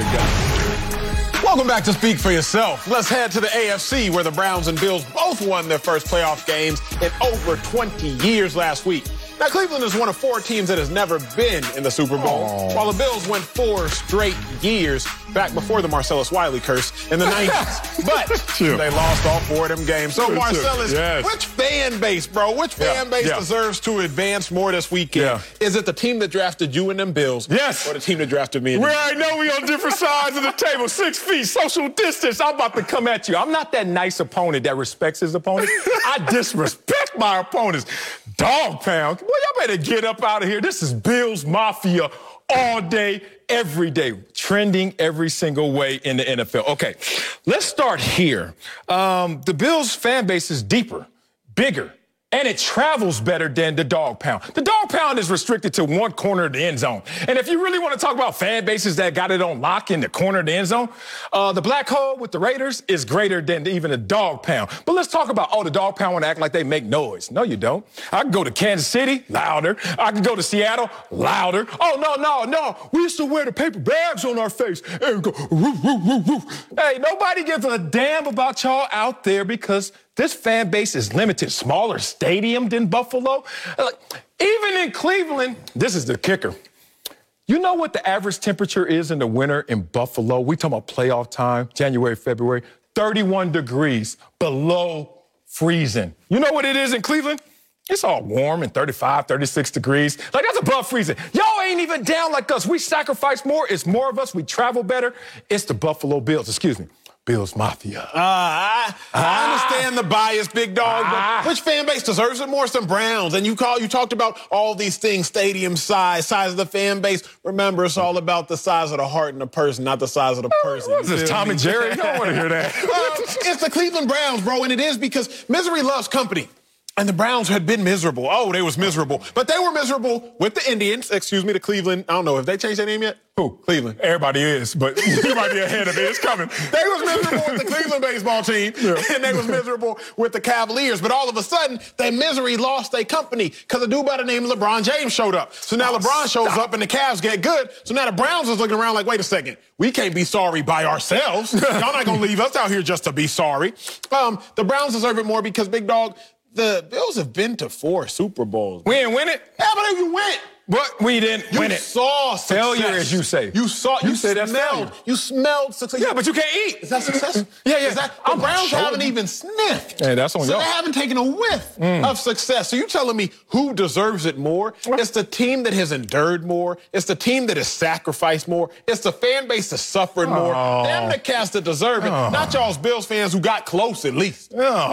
guy. Welcome back to Speak for Yourself. Let's head to the AFC, where the Browns and Bills both won their first playoff games in over 20 years last week. Now, Cleveland is one of 4 teams that has never been in the Super Bowl, while the Bills went 4 straight years back before the Marcellus Wiley curse in the 90s. But they lost all 4 of them games. So, Marcellus, which fan base, bro, which fan base deserves to advance more this weekend? Is it the team that drafted you and them Bills? Yes. Or the team that drafted me and We already know we on different sides of the table. 6 feet, social distance. I'm about to come at you. I'm not that nice opponent that respects his opponent. I disrespect my opponents. Dog pound. Boy, y'all better get up out of here. This is Bills Mafia all day, every day, trending every single way in the NFL. Okay, let's start here. The Bills fan base is deeper, bigger, and it travels better than the dog pound. The dog pound is restricted to one corner of the end zone. And if you really want to talk about fan bases that got it on lock in the corner of the end zone, the black hole with the Raiders is greater than even the dog pound. But let's talk about, the dog pound want to act like they make noise. No, you don't. I can go to Kansas City, louder. I can go to Seattle, louder. Oh, no. We used to wear the paper bags on our face and go, woof, woof, woof, woof. Hey, nobody gives a damn about y'all out there because this fan base is limited. Smaller stadium than Buffalo. Even in Cleveland, this is the kicker. You know what the average temperature is in the winter in Buffalo? We talking about playoff time, January, February, 31 degrees below freezing. You know what it is in Cleveland? It's all warm and 35, 36 degrees. Like, that's above freezing. Y'all ain't even down like us. We sacrifice more. It's more of us. We travel better. It's the Buffalo Bills. Excuse me. Bills Mafia. I understand the bias, big dog, but which fan base deserves it more? Some Browns. And you talked about all these things, stadium size of the fan base. Remember, it's all about the size of the heart in the person, not the size of the person. What's this, Tom and Jerry? You don't want to hear that. It's the Cleveland Browns, bro, and it is because misery loves company. And the Browns had been miserable. Oh, they was miserable. But they were miserable with the Indians. The Cleveland. I don't know. Have they changed their name yet? Who? Cleveland. Everybody is, but you might be ahead of it. It's coming. They was miserable with the Cleveland baseball team, and they was miserable with the Cavaliers. But all of a sudden, their misery lost their company because a dude by the name of LeBron James showed up. So now LeBron shows up, and the Cavs get good. So now the Browns is looking around like, wait a second. We can't be sorry by ourselves. Y'all not going to leave us out here just to be sorry. The Browns deserve it more because, big dog, the Bills have been to 4 Super Bowls. We didn't win it? Yeah, but you went. But we didn't win it. You saw success. Failure, as you say. You say that's failure. You smelled success. Yeah, but you can't eat. Is that success? Yeah. The Browns haven't even sniffed. Hey, that's on y'all. They haven't taken a whiff of success. So you telling me who deserves it more? It's the team that has endured more. It's the team that has sacrificed more. It's the fan base that suffered more. Them the cast that deserve it. Not y'all's Bills fans who got close at least.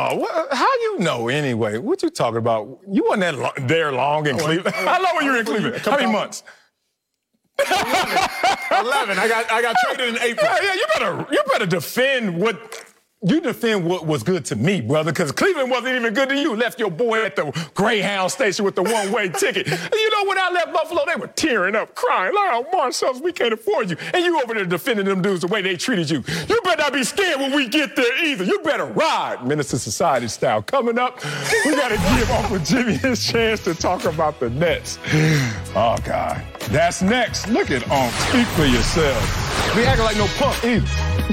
How you know anyway? What you talking about? You wasn't there long in Cleveland. How long were you in Cleveland? How many months? 11. I got traded in April. Yeah, you better defend what was good to me, brother, because Cleveland wasn't even good to you. Left your boy at the Greyhound station with the one-way ticket. You know, when I left Buffalo, they were tearing up, crying, "Oh, Marcellus, we can't afford you." And you over there defending them dudes the way they treated you. You better not be scared when we get there either. You better ride, Minister Society style. Coming up, we got to give Uncle Jimmy his chance to talk about the Nets. Oh, God. That's next. Look at Speak for yourself. We acting like no punk either.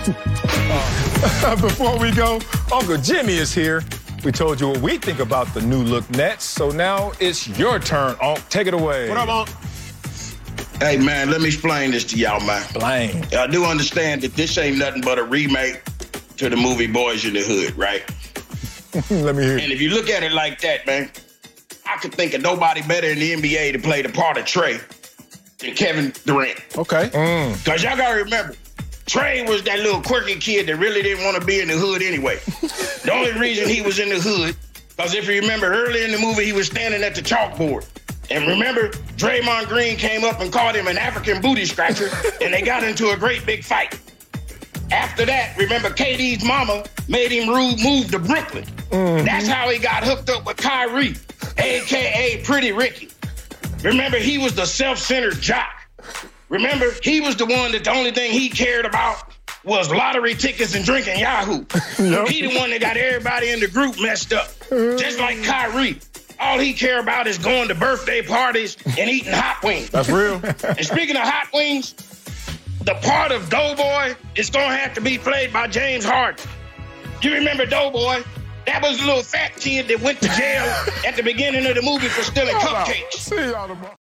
Before we go, Uncle Jimmy is here. We told you what we think about the new look Nets, so now it's your turn, Unc. Take it away. What up, Unc? Hey, man, let me explain this to y'all, man. Explain. I do understand that this ain't nothing but a remake to the movie Boys in the Hood, right? Let me hear it. And if you look at it like that, man, I could think of nobody better in the NBA to play the part of Trey than Kevin Durant. Okay. Because y'all got to remember, Trey was that little quirky kid that really didn't want to be in the hood anyway. The only reason he was in the hood, because if you remember early in the movie, he was standing at the chalkboard. And remember, Draymond Green came up and called him an African booty scratcher, and they got into a great big fight. After that, remember, KD's mama made him move to Brooklyn. That's how he got hooked up with Kyrie, a.k.a. Pretty Ricky. Remember, he was the self-centered jock. Remember, he was the one that the only thing he cared about was lottery tickets and drinking Yahoo. He the one that got everybody in the group messed up. Just like Kyrie. All he care about is going to birthday parties and eating hot wings. That's real. And speaking of hot wings, the part of Doughboy is going to have to be played by James Harden. You remember Doughboy? That was a little fat kid that went to jail at the beginning of the movie for stealing cupcakes. See y'all tomorrow.